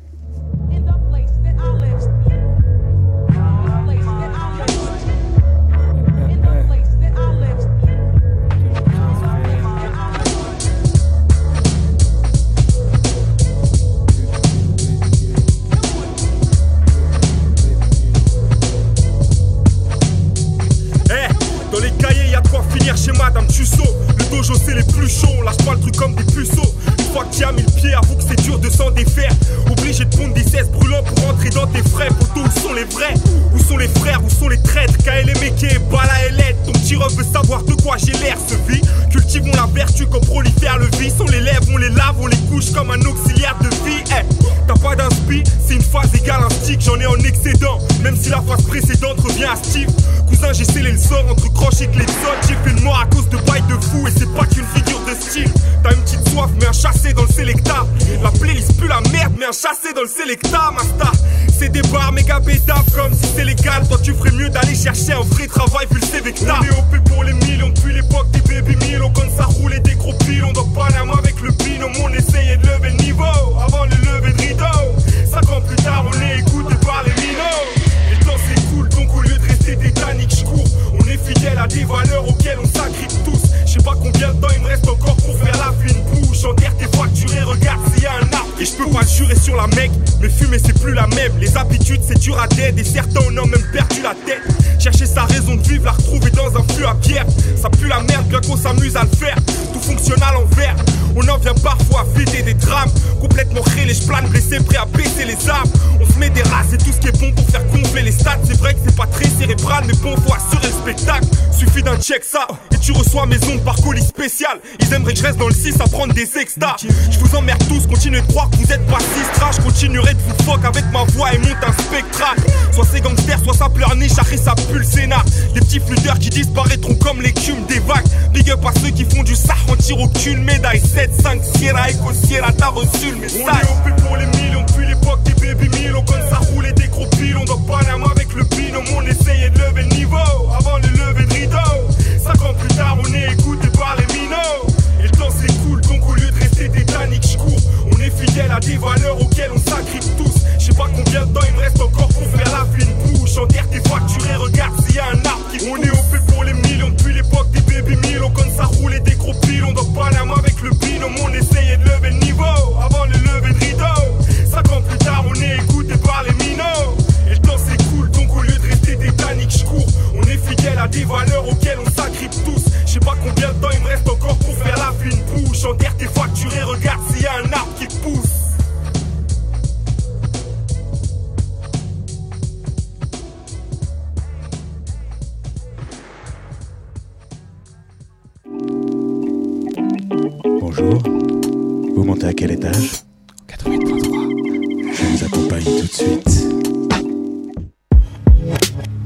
Dans les cahiers, y'a de quoi finir chez Madame Tussaud. Le dojo, c'est les plus chauds, on lâche pas le truc comme des puceaux. Une fois que tu as mis le pied, avoue que c'est dur de s'en défaire. Obligé de pondre des 16 brûlants pour rentrer dans tes frais. Poto, où sont les vrais? Où sont les frères? Où sont les traîtres? KL et Méké, Bala et Led. Ton petit ref veut savoir de quoi j'ai l'air. Ce vie, cultivons la vertu comme prolifère le vice. On les lève, on les lave, on les couche comme un auxiliaire de vie. T'as pas d'inspi, c'est une phase égale un stick. J'en ai en excédent, même si la phase précédente revient à Steve. Cousin, j'ai scellé le sort entre croche et clé de sol. J'ai fait le mort à cause de bail de fou et c'est pas qu'une figure de style. T'as une petite soif mais un chassé dans le sélecta. La playlist pue la merde mais un chassé dans le sélecta, ma star. C'est des bars méga bédaf comme si c'est légal. Toi tu ferais mieux d'aller chercher un vrai travail vu le CV que t'as. On est OP pour les millions depuis l'époque des baby Milo. Quand ça roule et des gros piles, on doit pas la main avec le binôme. On essayait de lever le niveau avant le lever de rideau. 5 ans plus tard on est écouté par les minots. Et le temps s'écoule donc au lieu de rester tétanique je cours. On est fidèle à des valeurs auxquelles on s'agrippe tous. Je sais pas combien de temps il me reste encore pour faire la fine bouche. Enterre tes fracturés, regarde s'il y a un arbre. Et je peux pas jurer sur la mec, mais fumer c'est plus la même. Les habitudes c'est dur à dead et certains en ont même perdu la tête. Chercher sa raison de vivre, la retrouver dans un flux à pierre. Ça pue la merde bien qu'on s'amuse à le faire. Tout fonctionne à l'envers. On en vient parfois à fêter des drames. Complètement crélé, je plane blessé, prêt à baisser les armes. On se met des races et tout ce qui est bon pour faire gonfler les stats. C'est vrai que c'est pas très cérébral, mais bon, faut assurer le spectacle. Suffit d'un check ça, et tu reçois mes ondes par colis spécial. Ils aimeraient que je reste dans le 6 à prendre des extas. Je vous emmerde tous, continuez de croire que vous êtes pas si trash. Je continuerai de vous fuck avec ma voix et monte un spectacle. Soit c'est gangster, soit ça pleure niche, après ça pue le Sénat. Des petits flûteurs qui disparaîtront comme l'écume des vagues. Big up à ceux qui font du sah en tir aucune médaille. 7, 5, Sierra, Echo, Sierra, t'as reçu le message. On est OP pour les millions depuis l'époque des baby Milo. Quand ça roule et des gros piles, on doit pas la main avec le binôme. On essayait de lever le niveau avant le lever de rideau. 5 ans plus tard, on est écouté par les minots. Et le temps s'écoule, donc au lieu de rester tétanique, je cours. On est fidèle à des valeurs auxquelles on s'agrippe tous. Je sais pas combien de temps il me reste encore pour faire la fine bouche. Enterre tes fracturés, regarde s'il y a un arbre qui. On est OP pour les millions depuis l'époque des baby Milo. Quand ça roule et des gros piles, on doit pas la main avec le binôme. On essayait de lever le niveau avant le lever de rideau. 5 ans plus tard, on est écouté par les minots. Et le temps s'écoule, donc au lieu de rester tétanique, je cours. On est fidèle à des valeurs auxquelles on s'agrippe tous. Je sais pas combien de temps il me reste encore pour faire la fine bouche. Enterre tes fracturés, regarde s'il y a un arbre qui pousse. Bonjour, vous montez à quel étage? 88.3. Je vous accompagne tout de suite.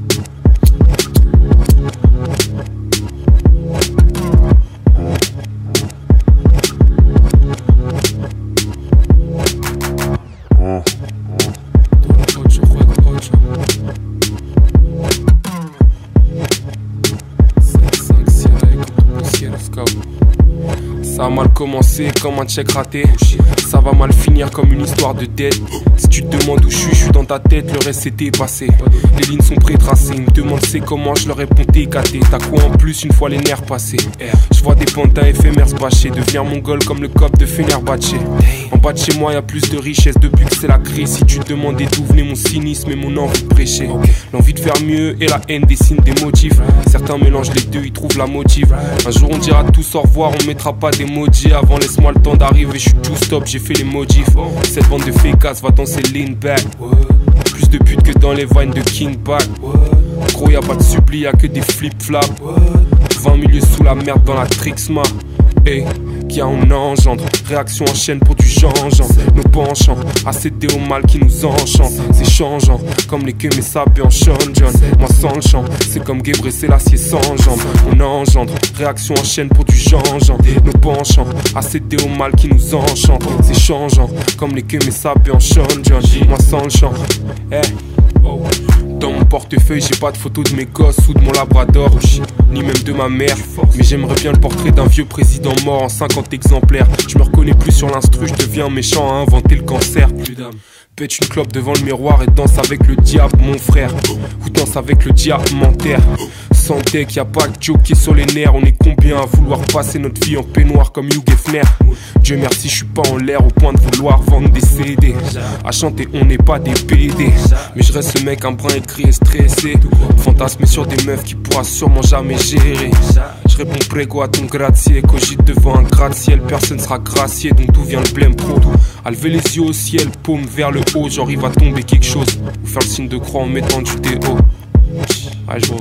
Ça a mal commencé comme un check raté. Ça va mal finir comme une histoire de dette. Si tu te demandes où je suis dans ta tête, le reste c'était passé. Les lignes sont pré-tracées, ils me demandent c'est comment, je leur réponds TKT. T'as quoi en plus une fois les nerfs passés? Je vois des pantins éphémères se bâcher, devenir mongol comme le cop de Fenerbahçe. En bas de chez moi y'a plus de richesse depuis que c'est la crise. Si tu te demandais d'où venait mon cynisme et mon envie de prêcher, l'envie de faire mieux et la haine dessinent des motifs. Certains mélangent les deux, ils trouvent la motive. Un jour on dira tous au revoir, on mettra pas d'emoji. Avant laisse-moi le temps d'arriver, je suis tout stop, j'ai fait les modifs. Cette bande de fécasses va danser lean back. Plus de putes que dans les vines de King Bag. Gros y'a pas de suppli, y'a que des flip-flaps. 20 milieux sous la merde dans la Trixma. Hey, qui a on engendre, réaction en chaîne pour du gingembre. Nos penchants, accéder au mal qui nous enchante. C'est changeant, comme les queues mais sapés en Sean John. Moi sans le chant, c'est comme Gebré, c'est l'acier sans jambes. On engendre, réaction en chaîne pour du gingembre. Nos penchants, accéder au mal qui nous enchante. C'est changeant, comme les queues mais sapés en Sean John. Moi sans le chant, hey. Dans mon portefeuille, j'ai pas de photos de mes gosses ou de mon labrador, ni même de ma mère. Mais j'aimerais bien le portrait d'un vieux président mort en 50 exemplaires. Je me reconnais plus sur l'instru, je deviens méchant à inventer le cancer. Plus d'âme. Pète une clope devant le miroir et danse avec le diable, mon frère. Ou danse avec le diamantaire. Sans deck, y'a pas que Joe qui est sur les nerfs. On est combien à vouloir passer notre vie en peignoir comme Hugh Hefner? Dieu merci, je suis pas en l'air au point de vouloir vendre des CD. À chanter, on n'est pas des PD. Mais je reste ce mec un brin écrit et stressé. Fantasmer sur des meufs qui pourra sûrement jamais gérer. Je réponds prego à ton gratte-ciel. Cogite devant un gratte-ciel, personne sera gracié. Donc d'où vient le blême pro? À lever les yeux au ciel, paume vers le haut. Genre il va tomber quelque chose. Ou faire le signe de croix en mettant du déo. Ah je vois.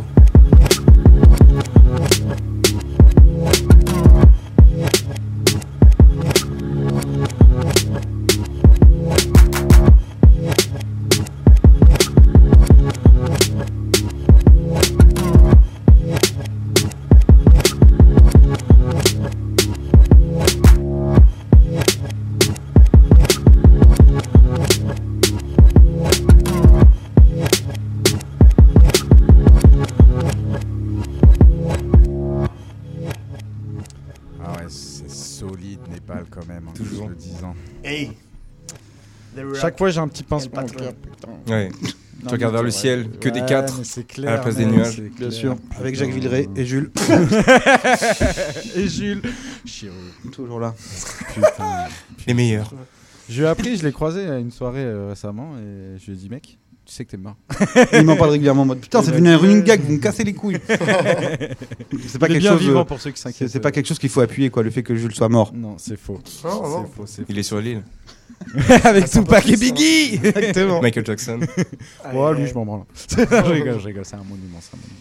Chaque fois j'ai un petit pincement. Ouais. Tu regardes vers le ciel, que des 4 à la place des nuages. Bien sûr, avec Jacques Villeray et Jules. Et Jules. Toujours là. Putain. Les meilleurs. Je lui ai appris, je l'ai croisé à une soirée récemment et je lui ai dit mec, tu sais que t'es mort. Il m'en parle régulièrement en mode putain, c'est devenu un running gag, vous me cassez les couilles. C'est pas quelque chose vivant pour ceux qui s'inquiètent. C'est pas quelque chose qu'il faut appuyer quoi, le fait que Jules soit mort. Non, c'est faux. Non. C'est faux. Il est sur l'île. Avec Tupac et Biggie. Exactement. Michael Jackson. Ouais, lui je m'en branle. Je rigole, c'est un monument.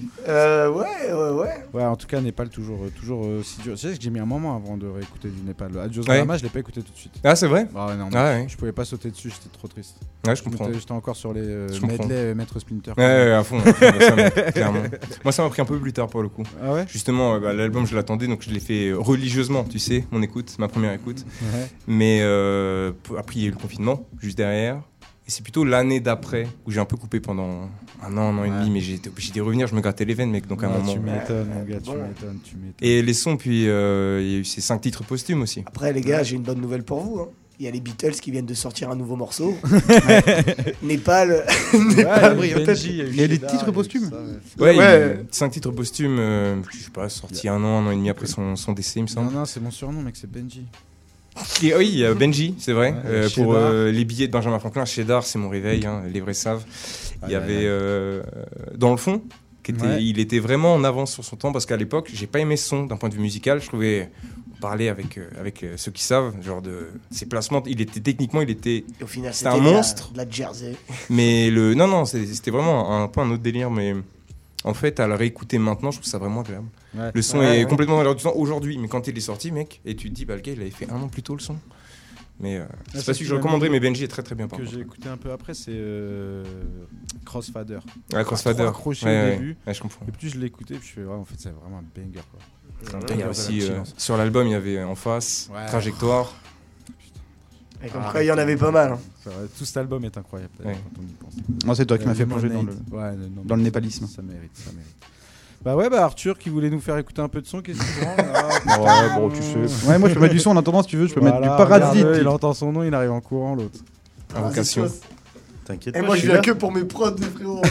Ouais, en tout cas Népal toujours si dur. Tu sais que j'ai mis un moment avant de réécouter du Népal. Adios Drama, je l'ai pas écouté tout de suite. Ah c'est vrai? Ah non, ouais. Je pouvais pas sauter dessus, j'étais trop triste. Ouais, je comprends. J'étais encore sur les medley Maître Splinter. Ouais, à fond, clairement. Moi ça m'a pris un peu plus tard pour le coup. Ah ouais? Justement, l'album je l'attendais donc je l'ai fait religieusement, tu sais, ma première écoute. Ouais. Mais après il y a eu le confinement juste derrière. Et c'est plutôt l'année d'après où j'ai un peu coupé pendant un an et demi, mais j'ai été obligé d'y revenir, je me grattais les veines, mec, donc à un moment. Tu m'étonnes, mon gars, tu m'étonnes. Et les sons, puis il y a eu ces 5 titres posthumes aussi. Après, les gars, j'ai une bonne nouvelle pour vous. Il y a les Beatles qui viennent de sortir un nouveau morceau. Népal. Il y a des titres posthumes. Ouais, 5 titres posthumes, je sais pas, sortis un an et demi après son décès, il me semble. Non, c'est mon surnom, mec, c'est Benji. Et oui, il y a Benji, c'est vrai. Pour les billets de Benjamin Franklin, Cheddar, c'est mon réveil, les vrais savent. Il y avait Dans le fond, il était vraiment en avance sur son temps parce qu'à l'époque, j'ai pas aimé ce son d'un point de vue musical. Je trouvais parler avec ceux qui savent, genre de ses placements. Il était techniquement, c'était un monstre. De la Jersey. Mais c'était vraiment un peu un autre délire, mais. En fait, à le réécouter maintenant, je trouve ça vraiment agréable. Ouais. Le son est complètement dans l'air du temps aujourd'hui, mais quand il est sorti, mec, et tu te dis, bah le gars, il avait fait 1 an plus tôt le son. Mais c'est pas celui que je recommanderais, mais Benji est très très bien. Que j'ai écouté un peu après, c'est Crossfader. Ouais, Crossfader. Accroché au début. Ouais, je comprends. Et plus je l'ai écouté, puis je fais, en fait, c'est vraiment un banger, quoi. Il y a aussi sur l'album, il y avait En Face, Trajectoire. Et comme quoi, il y en avait pas mal. Tout cet album est incroyable quand on y pense. Moi, c'est toi qui m'as fait plonger dans le népalisme. Ça mérite. Bah ouais, Arthur qui voulait nous faire écouter un peu de son, qu'est-ce qu'il prend? Ouais, bon, tu sais. Ouais, moi je peux mettre du son en attendant si tu veux, je peux mettre du Parasite. Il entend son nom, il arrive en courant, l'autre. Invocation. T'inquiète Et pas. moi je viens que pour mes prods, les frérots.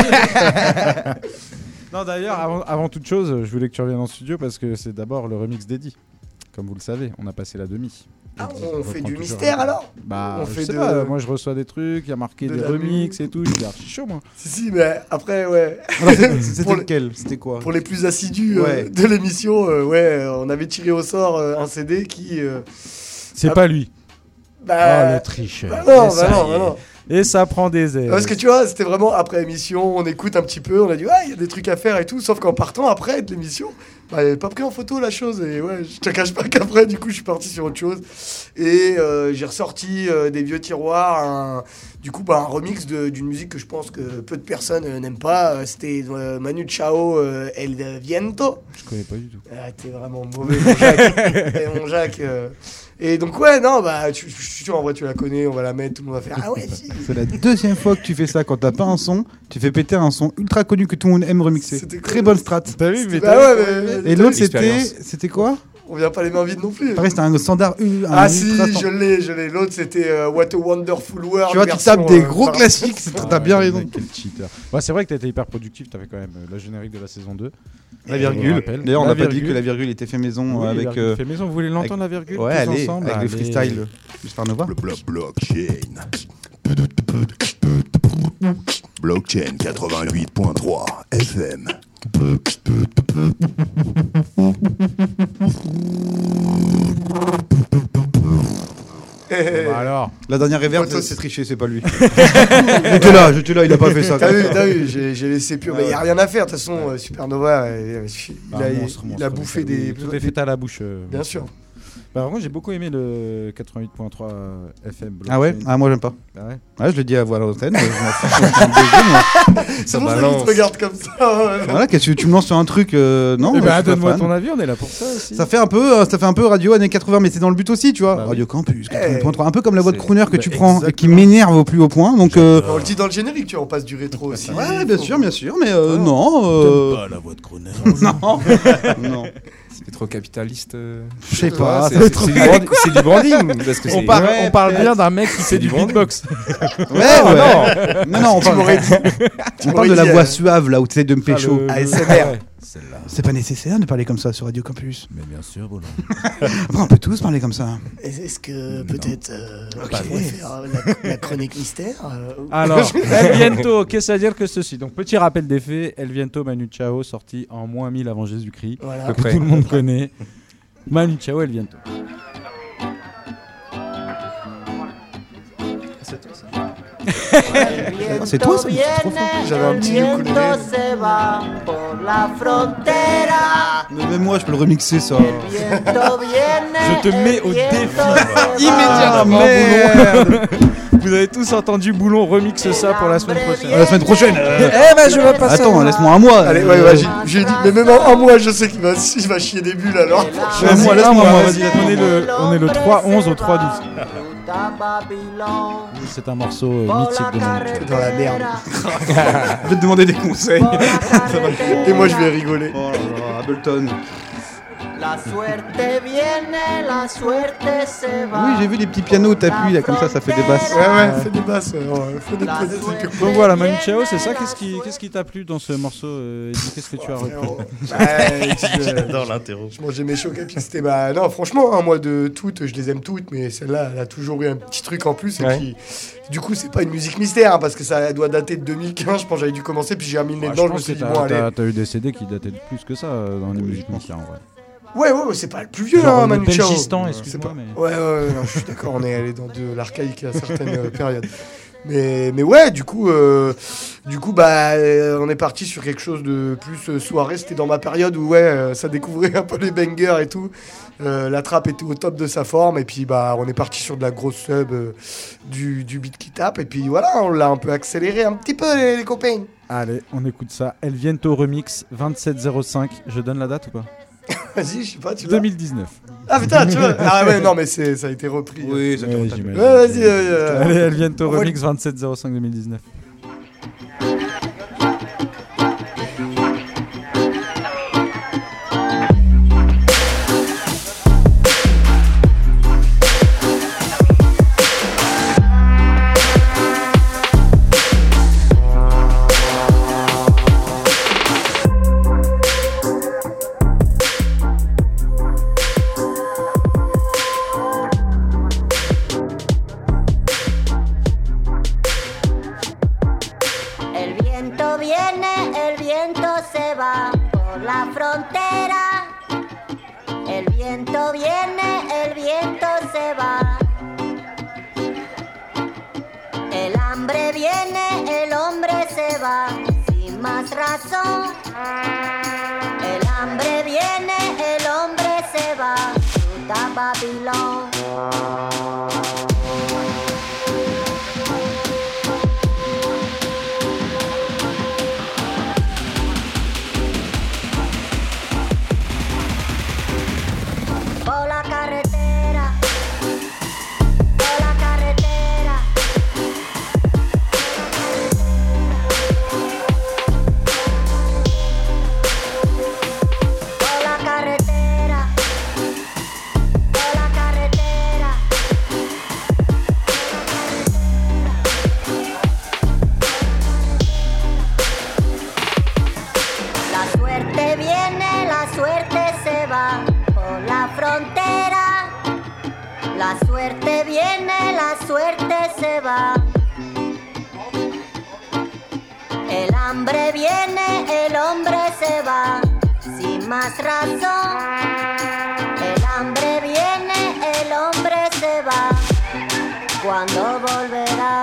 Non, d'ailleurs, avant toute chose, je voulais que tu reviennes en studio parce que c'est d'abord le remix d'Eddie. Comme vous le savez, on a passé la demi. Ah, on fait du mystère alors? Bah, on je fait sais pas, moi je reçois des trucs, il y a marqué des remix et tout, je suis archi chaud moi. Si, mais après, ouais. C'était lequel? C'était quoi? Pour les plus assidus de l'émission, on avait tiré au sort un CD qui. C'est pas lui. Bah, le tricheur. Non. Et ça prend des ailes. Parce que tu vois, c'était vraiment après l'émission, on écoute un petit peu, on a dit, il y a des trucs à faire et tout, sauf qu'en partant après de l'émission, il n'avait pas pris en photo la chose. Et ouais, je te cache pas qu'après, du coup, je suis parti sur autre chose. Et j'ai ressorti des vieux tiroirs, un remix d'une musique que je pense que peu de personnes n'aiment pas. C'était Manu Chao, El Viento. Je connais pas du tout. Ah, t'es vraiment mauvais, mon Jacques. Mon Jacques. Et donc, ouais, non, bah, je suis sûr, en vrai, tu la connais, on va la mettre, tout le monde va faire. Ah ouais, si. C'est la deuxième fois que tu fais ça. Quand t'as pas un son, tu fais péter un son ultra connu que tout le monde aime remixer. C'était très bonne strat. T'as vu, mais et l'autre, c'était quoi? On vient pas les mains vides non plus. Pareil, c'était un standard. Je l'ai. L'autre, c'était What a Wonderful World. Tu vois, tu tapes des gros classiques. T'as bien raison. Quel cheater. Ouais, c'est vrai que t'as été hyper productif. T'avais quand même la générique de la saison 2. La virgule. D'ailleurs, on n'a pas dit que la virgule était fait maison avec. Fait maison. Vous voulez l'entendre la virgule? Ouais, tous allez, ensemble, avec les freestyles. J'espère nous voir. Blockchain. Blockchain 88.3 FM. Bah alors, la dernière reverb, c'est triché, c'est pas lui. J'étais là, il a pas fait ça. T'as vu, j'ai laissé pur. Mais il n'y a rien à faire, de toute façon, Supernova, il a bouffé des. Tout est fait à la bouche. Bien sûr. Bah, moi j'ai beaucoup aimé le 88.3 FM. Ah ouais? Ah, moi j'aime pas. Ah ouais? Ouais, je le dis à voix l'antenne. C'est bon, ça qu'il te regarde comme ça. Voilà, qu'est-ce que tu me lances sur un truc? Non. Bah, donne-moi ton avis, on est là pour ça aussi. Ça fait un peu radio années 80, mais c'est dans le but aussi, tu vois. Bah, Radio Campus 88.3, un peu comme la voix de crooner que tu prends et qui m'énerve au plus haut point. Donc, on le dit dans le générique, tu vois, on passe du rétro aussi. Ouais, bien sûr, mais non. Pas la voix de crooner. Non. C'est trop capitaliste. Je sais pas. C'est du branding. Parce que on parle bien d'un mec qui fait du beatbox. Ouais. Non, on parle de la voix suave là où tu sais de me pécho. ASMR. C'est pas nécessaire de parler comme ça sur Radio Campus. Mais bien sûr, Bolan. Après, on peut tous parler comme ça. Est-ce que peut-être on pourrait faire la chronique mystère Alors, El Viento, qu'est-ce à dire que ceci? Donc, petit rappel des faits, El Viento, Manu Chao, sorti en moins 1000 avant Jésus-Christ, voilà. que tout le monde connaît. Manu Chao, El Viento. C'est toi ça? J'avais un petit ukulélé. Mais même moi je peux le remixer ça. Je te mets au défi immédiatement. Vous avez tous entendu Boulon remixe ça pour la semaine prochaine. La semaine prochaine. Je vais passer. Attends, laisse-moi un mois. Allez, ouais, j'ai dit, mais même un mois, je sais qu'il va chier des bulles alors. Laisse-moi, vas-y. On est le 3-11 au 3-12. C'est un morceau mythique de Manu Chao. Dans la merde. Je vais te demander des conseils. Et moi je vais rigoler. Oh là là, Ableton. La suerte viene, la suerte se va. Oui, j'ai vu les petits pianos, t'appuies là, comme ça fait des basses. Ouais, fait des basses. Fait des Donc voilà, Manu Chao, c'est ça. Qu'est-ce qui t'a plu dans ce morceau, Eddie? Qu'est-ce que tu as repris? J'adore l'interro. Je mangeais mes chocs et puis c'était non, franchement, moi de toutes, je les aime toutes, mais celle-là, elle a toujours eu un petit truc en plus. Et puis, du coup, c'est pas une musique mystère hein, parce que ça doit dater de 2015. Je pense que j'avais dû commencer, puis j'ai remis le nez dedans. Je me suis dit, bon, allez. T'as eu des CD qui dataient de plus que ça dans les musiques mystères en vrai. Ouais, c'est pas le plus vieux, hein, Manu Chao. Excuse-moi, mais... Ouais, non, je suis d'accord, on est allé dans de l'archaïque à certaines périodes. Mais ouais, du coup, on est parti sur quelque chose de plus soirée. C'était dans ma période où, ça découvrait un peu les bangers et tout. La trappe était au top de sa forme. Et puis, on est parti sur de la grosse sub, du beat qui tape. Et puis, voilà, on l'a un peu accéléré un petit peu, les copains. Allez, on écoute ça. El Viento Remix 2705. Je donne la date ou pas? Vas-y, je sais pas, tu 2019. Ah putain, tu vois. Ah ouais, non, mais ça a été repris. Oui, ça a été repris. Vas-y. Allez, El Viento Remix 2705 2019. viene, el viento se va. El hambre viene, el hombre se va. Sin más razón. El hambre viene, el hombre se va. Fruta Babilón. Por la carretera, por la carretera, por la carretera, por la carretera. La suerte viene, la suerte se va. Por la frontera, la suerte viene, la suerte se va. El hambre viene, el hombre se va. Sin más razón. El hambre viene, el hombre se va. ¿Cuándo volverá?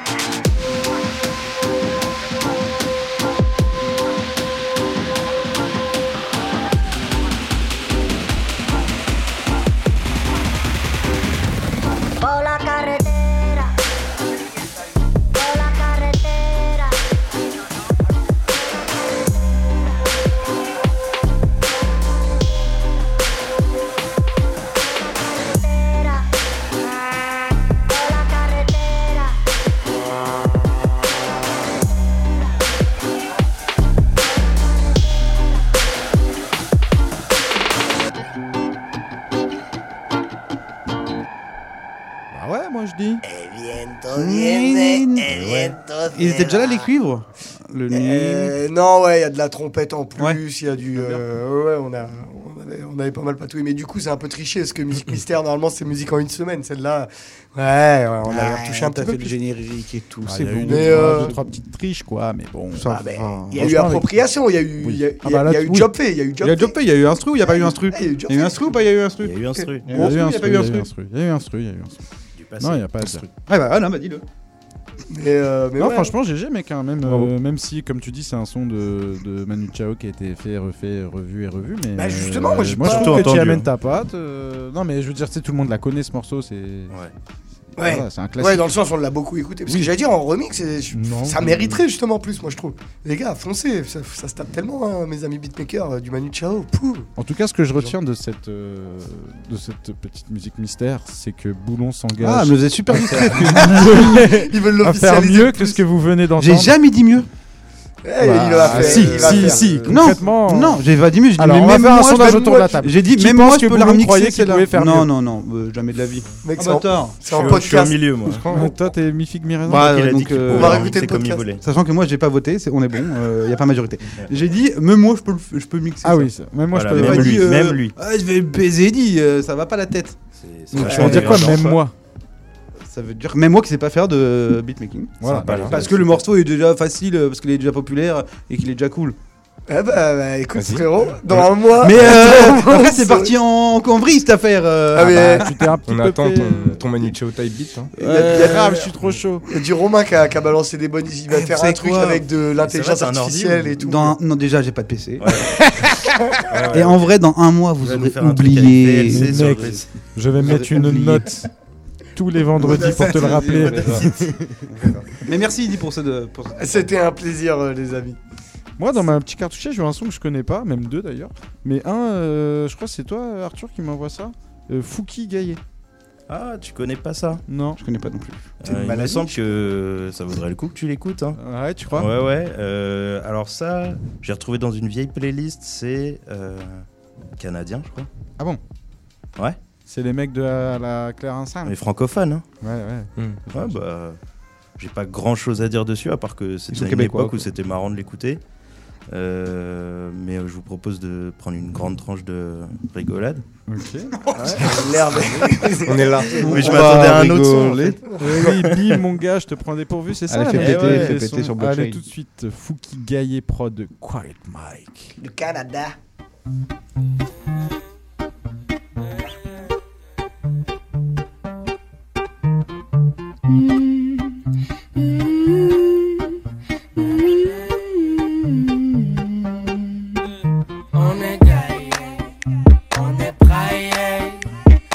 Por la carretera, por la carretera. Por la carretera. Ah ouais, moi je dis. El viento viene, el viento se Ils étaient déjà là, les va. cuivres Non, ouais, il y a de la trompette en plus, il y a du... ouais, on avait pas mal patouillé, mais du coup, c'est un peu triché, parce que Musique Mystère, normalement, c'est musique en une semaine. Celle-là, on a retouché un petit peu fait le plus. générique et tout, Ah, c'est il y a eu bon. deux, trois petites triches, quoi, mais bon. Il y a eu appropriation, il y a eu, il y a eu job fait, il y a eu job fait. Il y a eu instru ou il n'y a pas eu instru Il y a eu Il y a eu instru ou pas il y a eu instru Il y a eu instru. Il y a eu Il y a pas eu instru. Il y a eu instru. Non, il n'y a pas instru. Ouais, bah non, bah dis-le. Mais non, ouais. franchement, GG, mec, hein, même si, comme tu dis, c'est un son de Manu Chao qui a été fait, refait, revu et revu. Mais Bah, justement, moi, j'ai moi pas je trouve que tu entendu, amènes hein. ta patte. Non, mais je veux dire, tu sais, tout le monde la connaît ce morceau, c'est. Ouais. Voilà, c'est un classique. Ouais, dans le sens, on l'a beaucoup écouté. Parce que j'allais dire, en remix, ça mériterait justement plus, moi, je trouve. Les gars, foncez, ça se tape tellement, hein, mes amis beatmakers, du Manu Chao. Pouh. En tout cas, ce que je retiens de cette petite musique mystère, c'est que Boulon s'engage. Ah, mais vous êtes super discret. Ils veulent à faire l'officialiser mieux que ce que vous venez d'entendre. J'ai jamais dit mieux. Il va faire. Si, Non, concrètement. non, j'ai pas dit mieux. J'ai dit, Alors, mais on va même faire un moi, sondage même autour moi, de la table. J'ai dit, Qui même pense moi, que je peux la Boulon remixer, croyait qu'il celle-là. pouvait faire Non, mieux non, non, jamais de la vie. Mec, Ah, bâtard. c'est en Je suis au podcast. milieu, moi. Toi, t'es mi-figue, mi-raisin. Bah, Il a dit donc, qu'il pouvait on va remixer réécouter le comme il podcast. voulait. Sachant que moi, j'ai pas voté, on est bon, il y a pas majorité. J'ai dit, même moi, je peux mixer. Ah ça. oui, même moi, Voilà, je peux. J'ai même pas dit, lui, même lui. Ah, je vais baiser, dit, ça va pas la tête. C'est Donc, vachement tu veux dire quoi, violent, même ça. moi Ça veut dire même moi qui sais pas faire de beatmaking. Voilà. Parce que le morceau est déjà facile, parce qu'il est déjà populaire et qu'il est déjà cool. Eh bah, écoute, frérot, dans un mois. Mais après, c'est parti en vrille cette affaire. mais Tu t'es un petit On peu attend fait- ton Manu Chao type beat. Hein. il y a grave, je suis trop chaud. Il y a du Romain qui a balancé des bonnes. Il va Eh, faire vous un savez truc quoi avec de l'intelligence C'est vrai, c'est un ordi artificielle ou- et tout. Non, déjà, j'ai pas de PC. Ouais, Et en vrai, dans un mois, vous Il va nous aurez faire un truc oublié. avec VLC sur le Mec, PC. je vais mettre une oublié. note tous les vendredis pour te le rappeler. Mais merci, Idi, pour ce. C'était un plaisir, les amis. Moi, dans ma petite cartouchette, j'ai un son que je connais pas, même deux d'ailleurs. Mais je crois que c'est toi, Arthur, qui m'envoie ça. Fouki Gaillet. Ah, tu connais pas ça? Non. Je connais pas non plus. Il me semble que ça vaudrait le coup que tu l'écoutes. Hein. Ouais, tu crois? Ouais. Alors ça, j'ai retrouvé dans une vieille playlist, c'est canadien, je crois. Ah bon? Ouais. C'est les mecs de la Claire Ensemble. Mais francophone, hein. Ouais. Ouais, bah, j'ai pas grand chose à dire dessus, à part que sont c'était une québécois, époque quoi. où c'était marrant de l'écouter. Mais je vous propose de prendre une grande tranche de rigolade. Ok. L'herbe. On est là. Mais je m'attendais à un autre son. En fait. Oui, bim, mon gars, je te prends dépourvu, c'est ça? Allez, fais la péter, merde. fais Les péter sons. sur blockchain. Allez, tout de suite, Fouki Gaillet prod de Quiet Mike. Du Canada.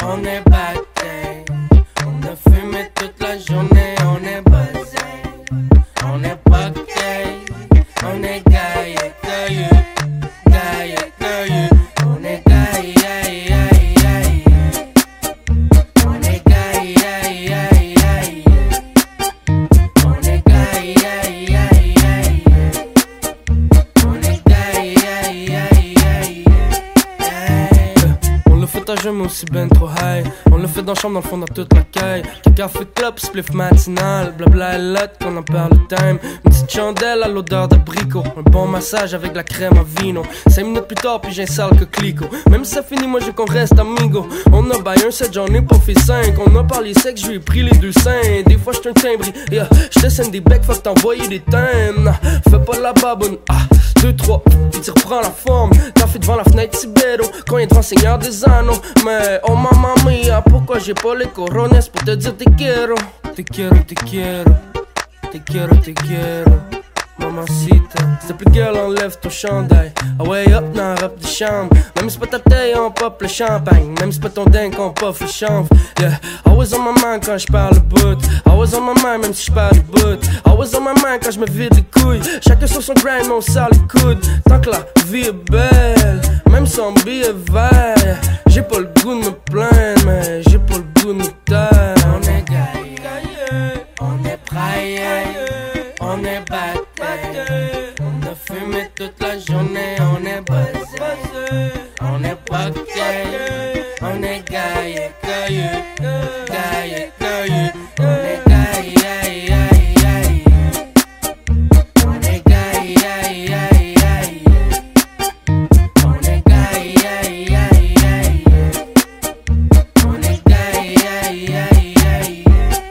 on est batté. On a fumé toute la journée, on est buzzé. On est pacté, on est gaillé, gaillé, gaillé, gaillé. On est gaillé, gaillé, gaillé. On est gaillé, gaillé, gaillé. On est gaillé, gaillé, gaillé. On est gaillé, gaillé, gaillé. On le fait à jeun mais aussi ben trop high. On le fait dans la chambre, dans le fond, dans toute la caille. Café club, spliff matinal. Blabla lettre qu'on en perd le time. Une petite chandelle à l'odeur d'abricot. Un bon massage avec la crème à vino. 5 minutes plus tard puis j'ai un sale que clico. Même si ça finit, moi je veux qu'on reste amigo. On a baillé un 7, j'en ai pas fait 5. On a parlé sexe, je lui ai pris les 2 seins. Des fois j'suis un timbre, yeah. J'te scène des becs, faut que t'envoyer des thèmes. Fais pas la baboune, 2, 3, puis tu reprends la forme. T'as fait devant la fenêtre Tibero, quand il est devant Seigneur des Anneaux. Mais oh mamma mia, pourquoi j'ai pas les corones pour te dire te quiero. Te quiero, te quiero. Te quiero, te quiero. Mamacita, s'il te plaît girl, enlève ton chandail. Ah ouais, hop, dans la robe de chambre. Même si c'est pas ta taille, on pop le champagne. Même si c'est pas ton dingue, on puff le chanvre. Yeah, I was on my mind quand j'parle le bout. I was on my mind même si j'parle le bout. I was on my mind quand j'me vide les couilles. Chacun sur son grind, mais on sort les coudes. Tant que la vie est belle, même sans billet vert. J'ai pas le goût de me plaindre, mais j'ai pas le goût de me taire. On est gaillé, on est praillé, on est batté. On a fumé toute la journée, on est buzzé. On est pacté, on est gaillé, gaillé, gaillé, gaillé. On est gaillé, gaillé, gaillé. On est gaillé, gaillé, gaillé. On est gaillé, gaillé, gaillé. On est gaillé, gaillé, gaillé.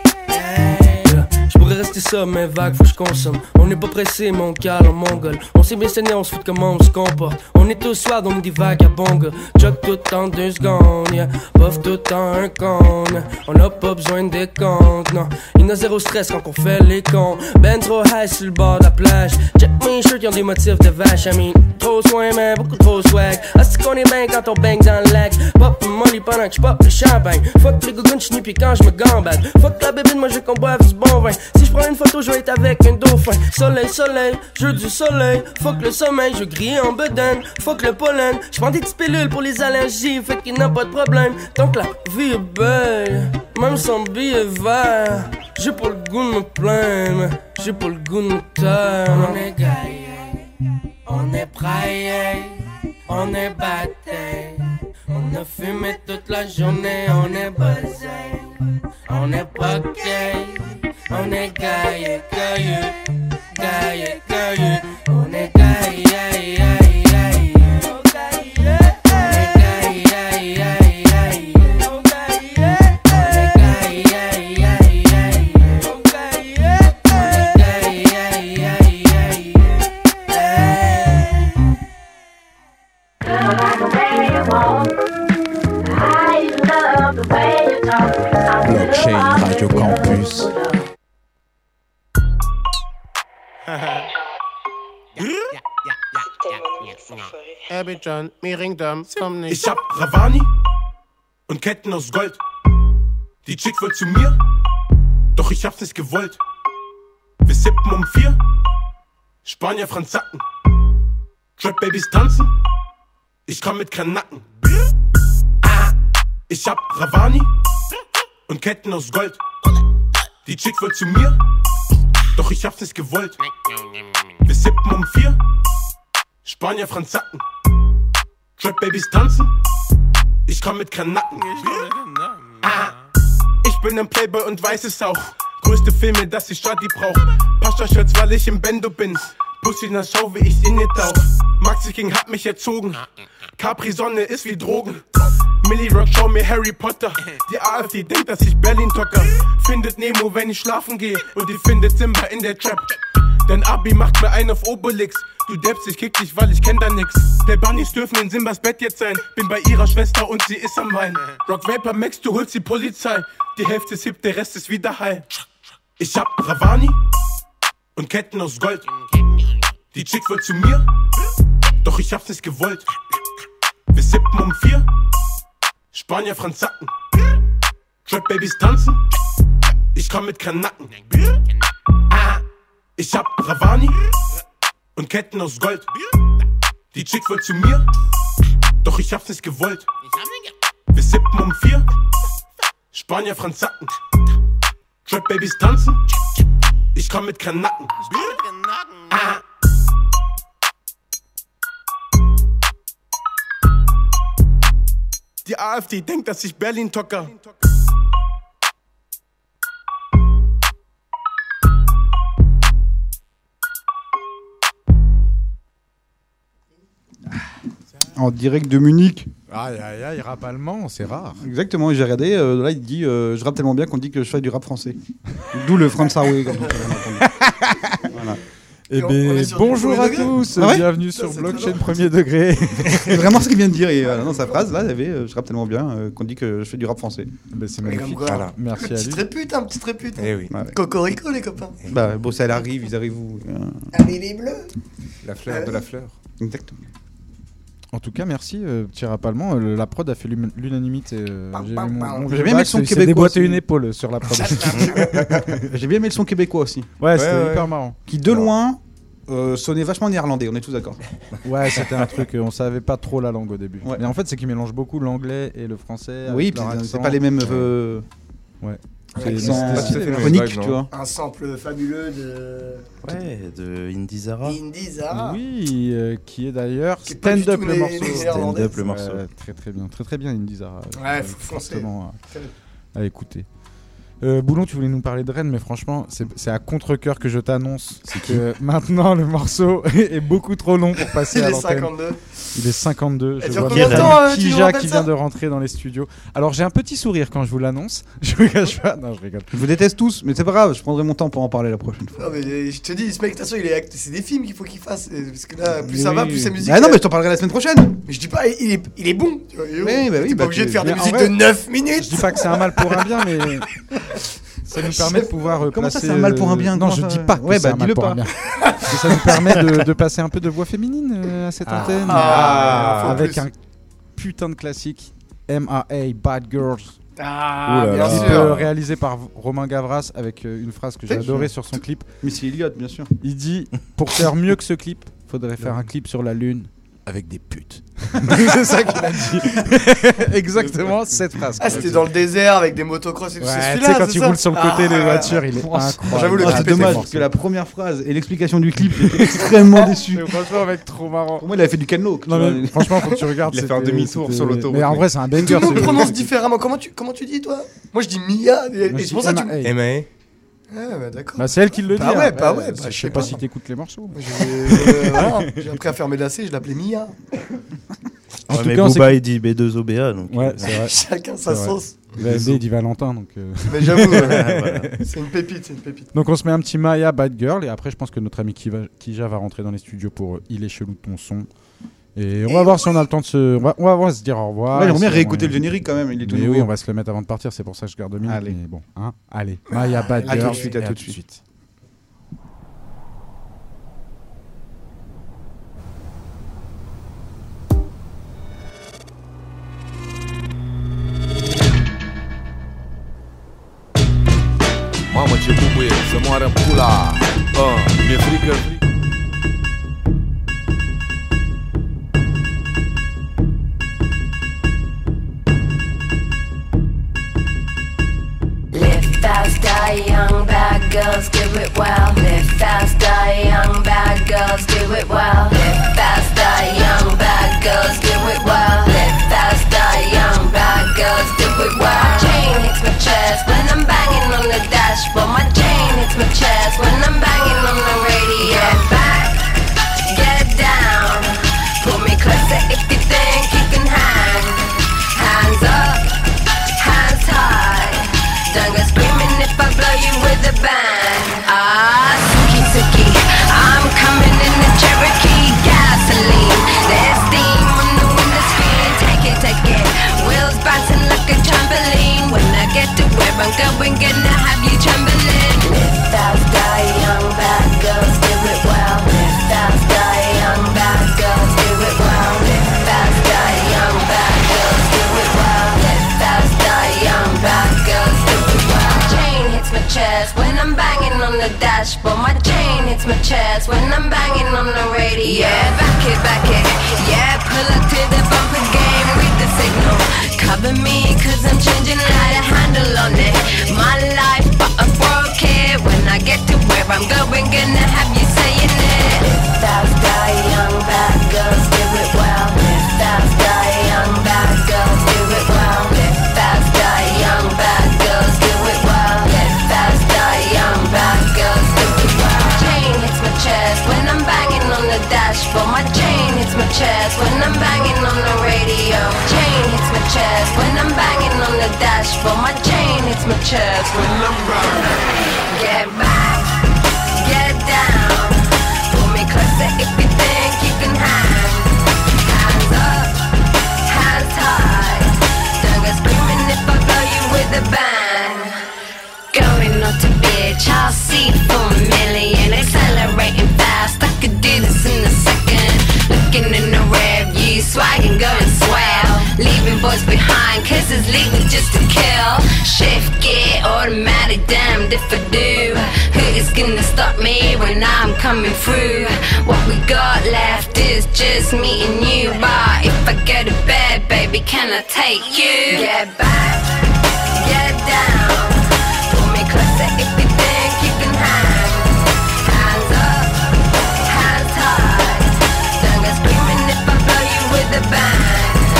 J'pourrais rester ça, mais vague, faut que j'consomme. On n'est pas pressé, mon cale en mongol. On s'est bien saigné, on se fout de comment on se comporte. On est tous soirs, on est des vagabonds. Jog tout en 2 secondes, yeah. Puff tout en un con. On n'a pas besoin de décompte, non. Il y a 0 stress quand on fait les cons. Ben trop high sur le bord de la plage. Check mes shirts, y'ont des motifs de vache. I mean, trop soin, mais beaucoup trop swag. Est-ce qu'on est bien quand on bang dans le lac? Pop molly pendant que j'pop le champagne. Fuck les gougounes, j'snippie quand j'me gambade. Fuck la bébine, moi je veux qu'on boive du bon vin. Si j'prends une photo, je vais être avec un dauphin. Soleil, soleil, jeu du soleil. Fuck le sommeil, je grille en bedaine. Fuck le pollen, j'prends des petites pilules pour les allergies. Fait qu'il n'y a pas de problème. Tant que la vie est belle, même sans billet vert. J'ai pas le goût de me plaindre, j'ai pas le goût de me taire. On est gaillé, on est praillé, on est batté. On a fumé toute la journée, on est buzzé. On est pacté, on est gaillé, gaillé, gaillé, gaillé. On est gaillé, gaillé, gaillé. On est gaillé, gaillé, gaillé. On est gaillé, gaillé, gaillé. On est gaillé, gaillé, gaillé. Blockchain Radio Campus. Abidjan, Miringdam, komm nicht. Ich hab Ravani und Ketten aus Gold. Die Chick will zu mir, doch ich hab's nicht gewollt. Wir sippen um 4, Spanier, Franzacken. Trap-Babys tanzen, ich komm mit Kranacken. Ich hab Ravani und Ketten aus Gold. Die Chick will zu mir, doch ich hab's nicht gewollt. Wir sippen um 4, Spanier, Franzacken. Trap-Babys tanzen, ich komm mit Kranacken. Ich bin ein Playboy und weiß es auch. Größte Filme, dass ich Shadi brauch. Pascha-Shirts, weil ich im Bendo bin. Pussy in der Schau, wie ich's in ihr tauch. Maxi King hat mich erzogen. Capri-Sonne ist wie Drogen. Millie Rock, schau mir Harry Potter. Die AfD denkt, dass ich Berlin tocker. Findet Nemo, wenn ich schlafen gehe. Und die findet Simba in der Trap. Dein Abi macht mir einen auf Obelix. Du deppst, ich kick dich, weil ich kenn da nix. Der Bunnies dürfen in Simbas Bett jetzt sein. Bin bei ihrer Schwester und sie ist am Wein. Rock Vapor Max, du holst die Polizei. Die Hälfte ist hip, der Rest ist wieder heil. Ich hab Ravani und Ketten aus Gold. Die Chick will zu mir, doch ich hab's nicht gewollt. Wir sippen um 4, Spanier, Franzacken. Trap-Babys tanzen. Ich komm mit Granaten. Ich hab Ravani und Ketten aus Gold. Die Chick wollt zu mir, doch ich hab's nicht gewollt. Wir sippen um 4, Spanier, Franzacken. Trap-Babys tanzen, ich komm mit Granaten. Die AfD denkt, dass ich Berlin tocker. En direct de Munich. Aïe aïe aïe, rap allemand, c'est rare. Exactement, j'ai regardé, là il dit je rappe tellement bien qu'on dit que je fais du rap français. D'où le Franzaway. Voilà. Eh bien, bonjour à tous, bienvenue sur Blockchain Premier Degré. C'est vraiment ce qu'il vient de dire. Et dans sa phrase, là, il y avait je rappe tellement bien qu'on dit que je fais du rap français. Bah, c'est magnifique. Voilà. Merci à lui. Petite répute. Eh oui. Cocorico, les copains. Bah, bon, ça arrive, ils arrivent où Allez, les bleus. La fleur de la fleur. Exactement. En tout cas, merci, petit rap allemand. La prod a fait l'unanimité. J'ai bien aimé le son québécois. Déboîté une épaule sur la prod. J'ai bien aimé le son québécois aussi. Ouais, c'était hyper marrant. Qui, de loin, sonnait vachement néerlandais, on est tous d'accord. Ouais, c'était un truc, on savait pas trop la langue au début. Ouais. Mais en fait, c'est qu'ils mélangent beaucoup l'anglais et le français. Oui, c'est pas les mêmes. Ouais. C'est chronique, tu vois. Un sample fabuleux de. Ouais, de Indizara. Indizara. Oui, qui est d'ailleurs Stand Up le morceau. Stand Up le morceau. Très bien Indizara. Ouais, forcément. À écouter. Boulon, tu voulais nous parler de Rennes, mais franchement, c'est à contre-cœur que je t'annonce que maintenant le morceau est beaucoup trop long pour passer à l'antenne. Il est 52. Je vois Kija qui vient de rentrer dans les studios. Alors j'ai un petit sourire quand je vous l'annonce. Je vous cache pas. Non, je rigole. Je vous déteste tous, mais c'est pas grave, je prendrai mon temps pour en parler la prochaine fois. Non, mais je te dis, ce mec, de toute façon, c'est des films qu'il faut qu'il fasse. Parce que là, plus ça va, plus sa musique. Ah non, mais je t'en parlerai la semaine prochaine. Mais je dis pas, il est bon. Oui, bah oui. T'es pas obligé de faire des musiques de 9 minutes. Je dis pas que c'est un mal pour un bien, mais. Ça nous permet de pouvoir Comment placer... ça, c'est un mal pour un bien? Non, je dis pas que c'est un mal pour un bien. Ça nous permet de passer un peu de voix féminine à cette antenne. Avec un putain de classique. M.A.A. Bad Girls. Bien sûr. Réalisé par Romain Gavras avec une phrase que j'ai adorée sur son clip. Missy Elliott, bien sûr. Il dit, pour faire mieux que ce clip, faudrait faire un clip sur la Lune avec des putes. C'est ça qu'il a dit. Exactement cette phrase. Ah, c'était dans le désert avec des motocross et tout. Ouais, c'est tu sais, quand il roule sur le côté des voitures, il est incroyable. J'avoue, c'est dommage parce que la première phrase et l'explication du clip, j'étais extrêmement déçu. Franchement, mec, trop marrant. Pour moi, il avait fait du Kenlo. Franchement, faut que tu regardes. Il a fait un demi-tour sur l'autoroute. Mais en vrai, c'est un banger. Tout le monde prononce différemment. Comment tu dis, toi? Moi, je dis Mia. Et c'est pour ça que tu. M.A.A. Ah, bah, d'accord. Bah, c'est elle qui le dit. Je sais pas si t'écoutes les morceaux. J'ai appris à faire mes lacets, je l'appelais Mia. En tout cas, Booba il dit B2OBA. Donc ouais, c'est vrai. Chacun sa sauce. Il dit Valentin. Donc Mais j'avoue, voilà. C'est une pépite. Donc on se met un petit Maya Bad Girl. Et après, je pense que notre ami Kija va rentrer dans les studios pour Il est chelou ton son. Et on va voir si on a le temps de se. On va se dire au revoir. Ouais, j'aimerais bien réécouter le générique quand même. Il est tout nouveau. Oui, on va se le mettre avant de partir. C'est pour ça que je garde 2 minutes. Allez. Mais bon, hein, allez. Maya Bad Girl. À tout de suite. À tout de suite. Mamă ce bubuie, să moară pula. Mi-e frică. Live faster, young bad girls, do it well. Live faster, young bad girls, do it well. Live faster, young bad girls, do it well. Live faster, young bad girls, do it well. My chain hits my chest when I'm banging on the dashboard. My chain hits my chest when I'm banging on the radio. Get back, get down. Pull me closer if you think you can hang. Hands up, hands high. Don't go screaming if I blow you with a bang. Suki Suki, I'm coming in the Cherokee gasoline. There's steam on the window screen. Take it. Wheels bouncing like a trampoline. When I get to where I'm going, gonna have you trembling. Live faster, young bad girls, do it well. Live faster, young bad girls, do it well. Live faster, young bad girls, do it well. on the dashboard. My chain hits my chest when I'm banging on the radio. Yeah, back it, yeah, pull up to the bumper game, read the signal. Cover me, cause I'm changing light, a handle on it. My life, but I broke it. When I get to where I'm going, gonna have you saying it. Live fast, die young, bad girls, do it well. Live fast, die young, bad girls, do it well. Live fast, die young, bad girls, do it well. Live fast, die young, bad girls, do it well. Chain hits my chest when I'm banging on the dashboard. My chain hits my chest when I'm banging on the radio. Chain hits my chest when I'm banging on the dashboard. My chain hits my chest when I'm riding. Get back, get down. Pull me closer if you think you can hang. Hands up, hands high. Don't go screaming if I blow you with a bang. Going on to bitch, I'll see for a million. Accelerating fast, I could do this in a second. Looking in the rear view, swagging, going swell. Leaving boys behind, cause it's legal just to kill. Shift gear, automatic, damned if I do. Who is gonna stop me when I'm coming through? What we got left is just me and you. But if I go to bed, baby, can I take you? Get back, get down. Pull me closer if you think you can hang. Hands up, hands high. Don't go screaming if I blow you with a bang.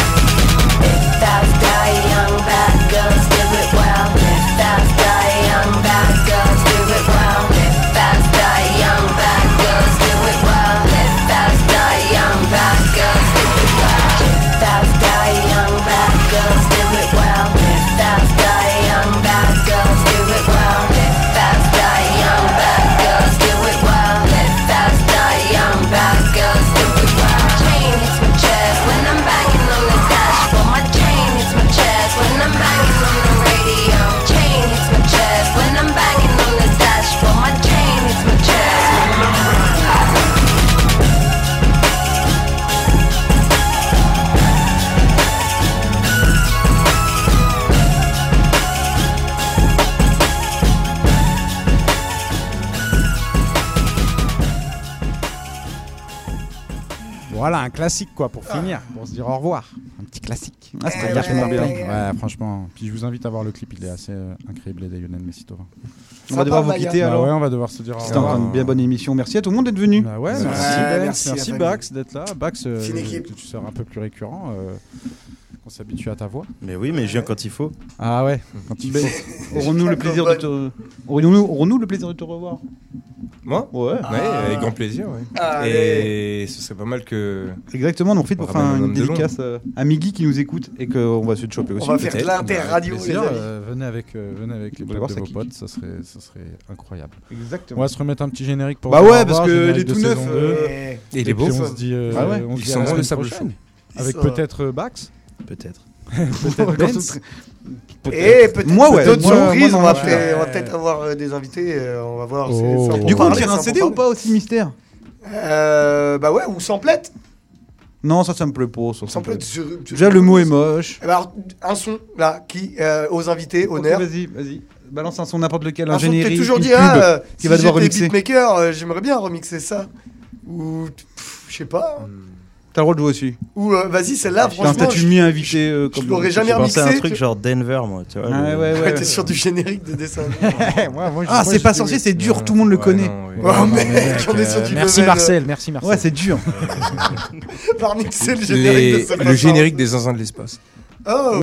Live fast, die young, bad girls, do it well. Live fast, die young, bad girls, do it well. Live fast, die young, bad girls, do it well. Live fast, die young, bad girls, do it well. Live fast, die young, bad girls, do it well. Live fast, die young, bad girls, do it well. Live fast, die young, bad girls, do it well. Live fast, die young, bad girls, do it well. Chain hits my chest when I'm banging on the dashboard. My chain hits my chest when I'm banging on the radio. Chain hits my chest when I'm banging on the dashboard. My chain hits my chest when I'm Voilà, un classique quoi pour finir, pour se dire au revoir. Un petit classique. Ah, c'était vachement bien. Ouais, franchement. Puis je vous invite à voir le clip, il est assez incroyable de Lionel Messi Tova. On va devoir vous quitter alors. Ouais, on va devoir se dire au revoir. C'était encore une bien bonne émission. Merci à tout le monde d'être venu. Bah ouais, merci Bax d'être là. Bax, tu seras un peu plus récurrent. On s'habitue à ta voix. Mais oui, mais je viens quand il faut. Ah ouais, quand il faut. Aurons-nous le plaisir de te aurons-nous le plaisir de te revoir? Moi? Ouais, avec grand plaisir. Ouais. Et ce serait pas mal que. Exactement, on en profite pour faire une dédicace à Miggy qui nous écoute et qu'on va se choper aussi. On va faire de l'inter-radio. Venez avec les potes de vos potes, ça serait incroyable. Exactement. On va se remettre un petit générique pour. Bah ouais, parce que les tout neufs. Et il est beau. On se dit. Ils sont bons le sable chaud. Avec peut-être Bax. Peut-être. Peut-être Benz. Et peut-être moi, ouais, d'autres surprises. On va ouais. peut-être avoir des invités. On va voir. Du coup, on tire un CD ou pas aussi, Mystère? Bah ouais, ou Samplette. Non, ça me plaît pas. Samplette. Déjà, le mot est moche. Alors, un son là qui aux invités, honneur. Vas-y. Balance un son n'importe lequel, un générique. T'es toujours dit, qui va devoir remixer. Beatmaker, j'aimerais bien remixer ça. Ou je sais pas. T'as le droit de jouer aussi. Ou vas-y, celle-là, franchement. T'as une mieux invité comme. Je l'aurais jamais remixé. C'est un truc genre Denver, moi, tu vois. Ouais, t'es sur du générique de dessin. Ah, c'est pas sorcier, c'est dur, tout le monde le connaît. Oh mec, on est sur du Merci Marcel. Ouais, c'est dur. Par mixer le générique de le générique des zinzins de l'espace. Oh.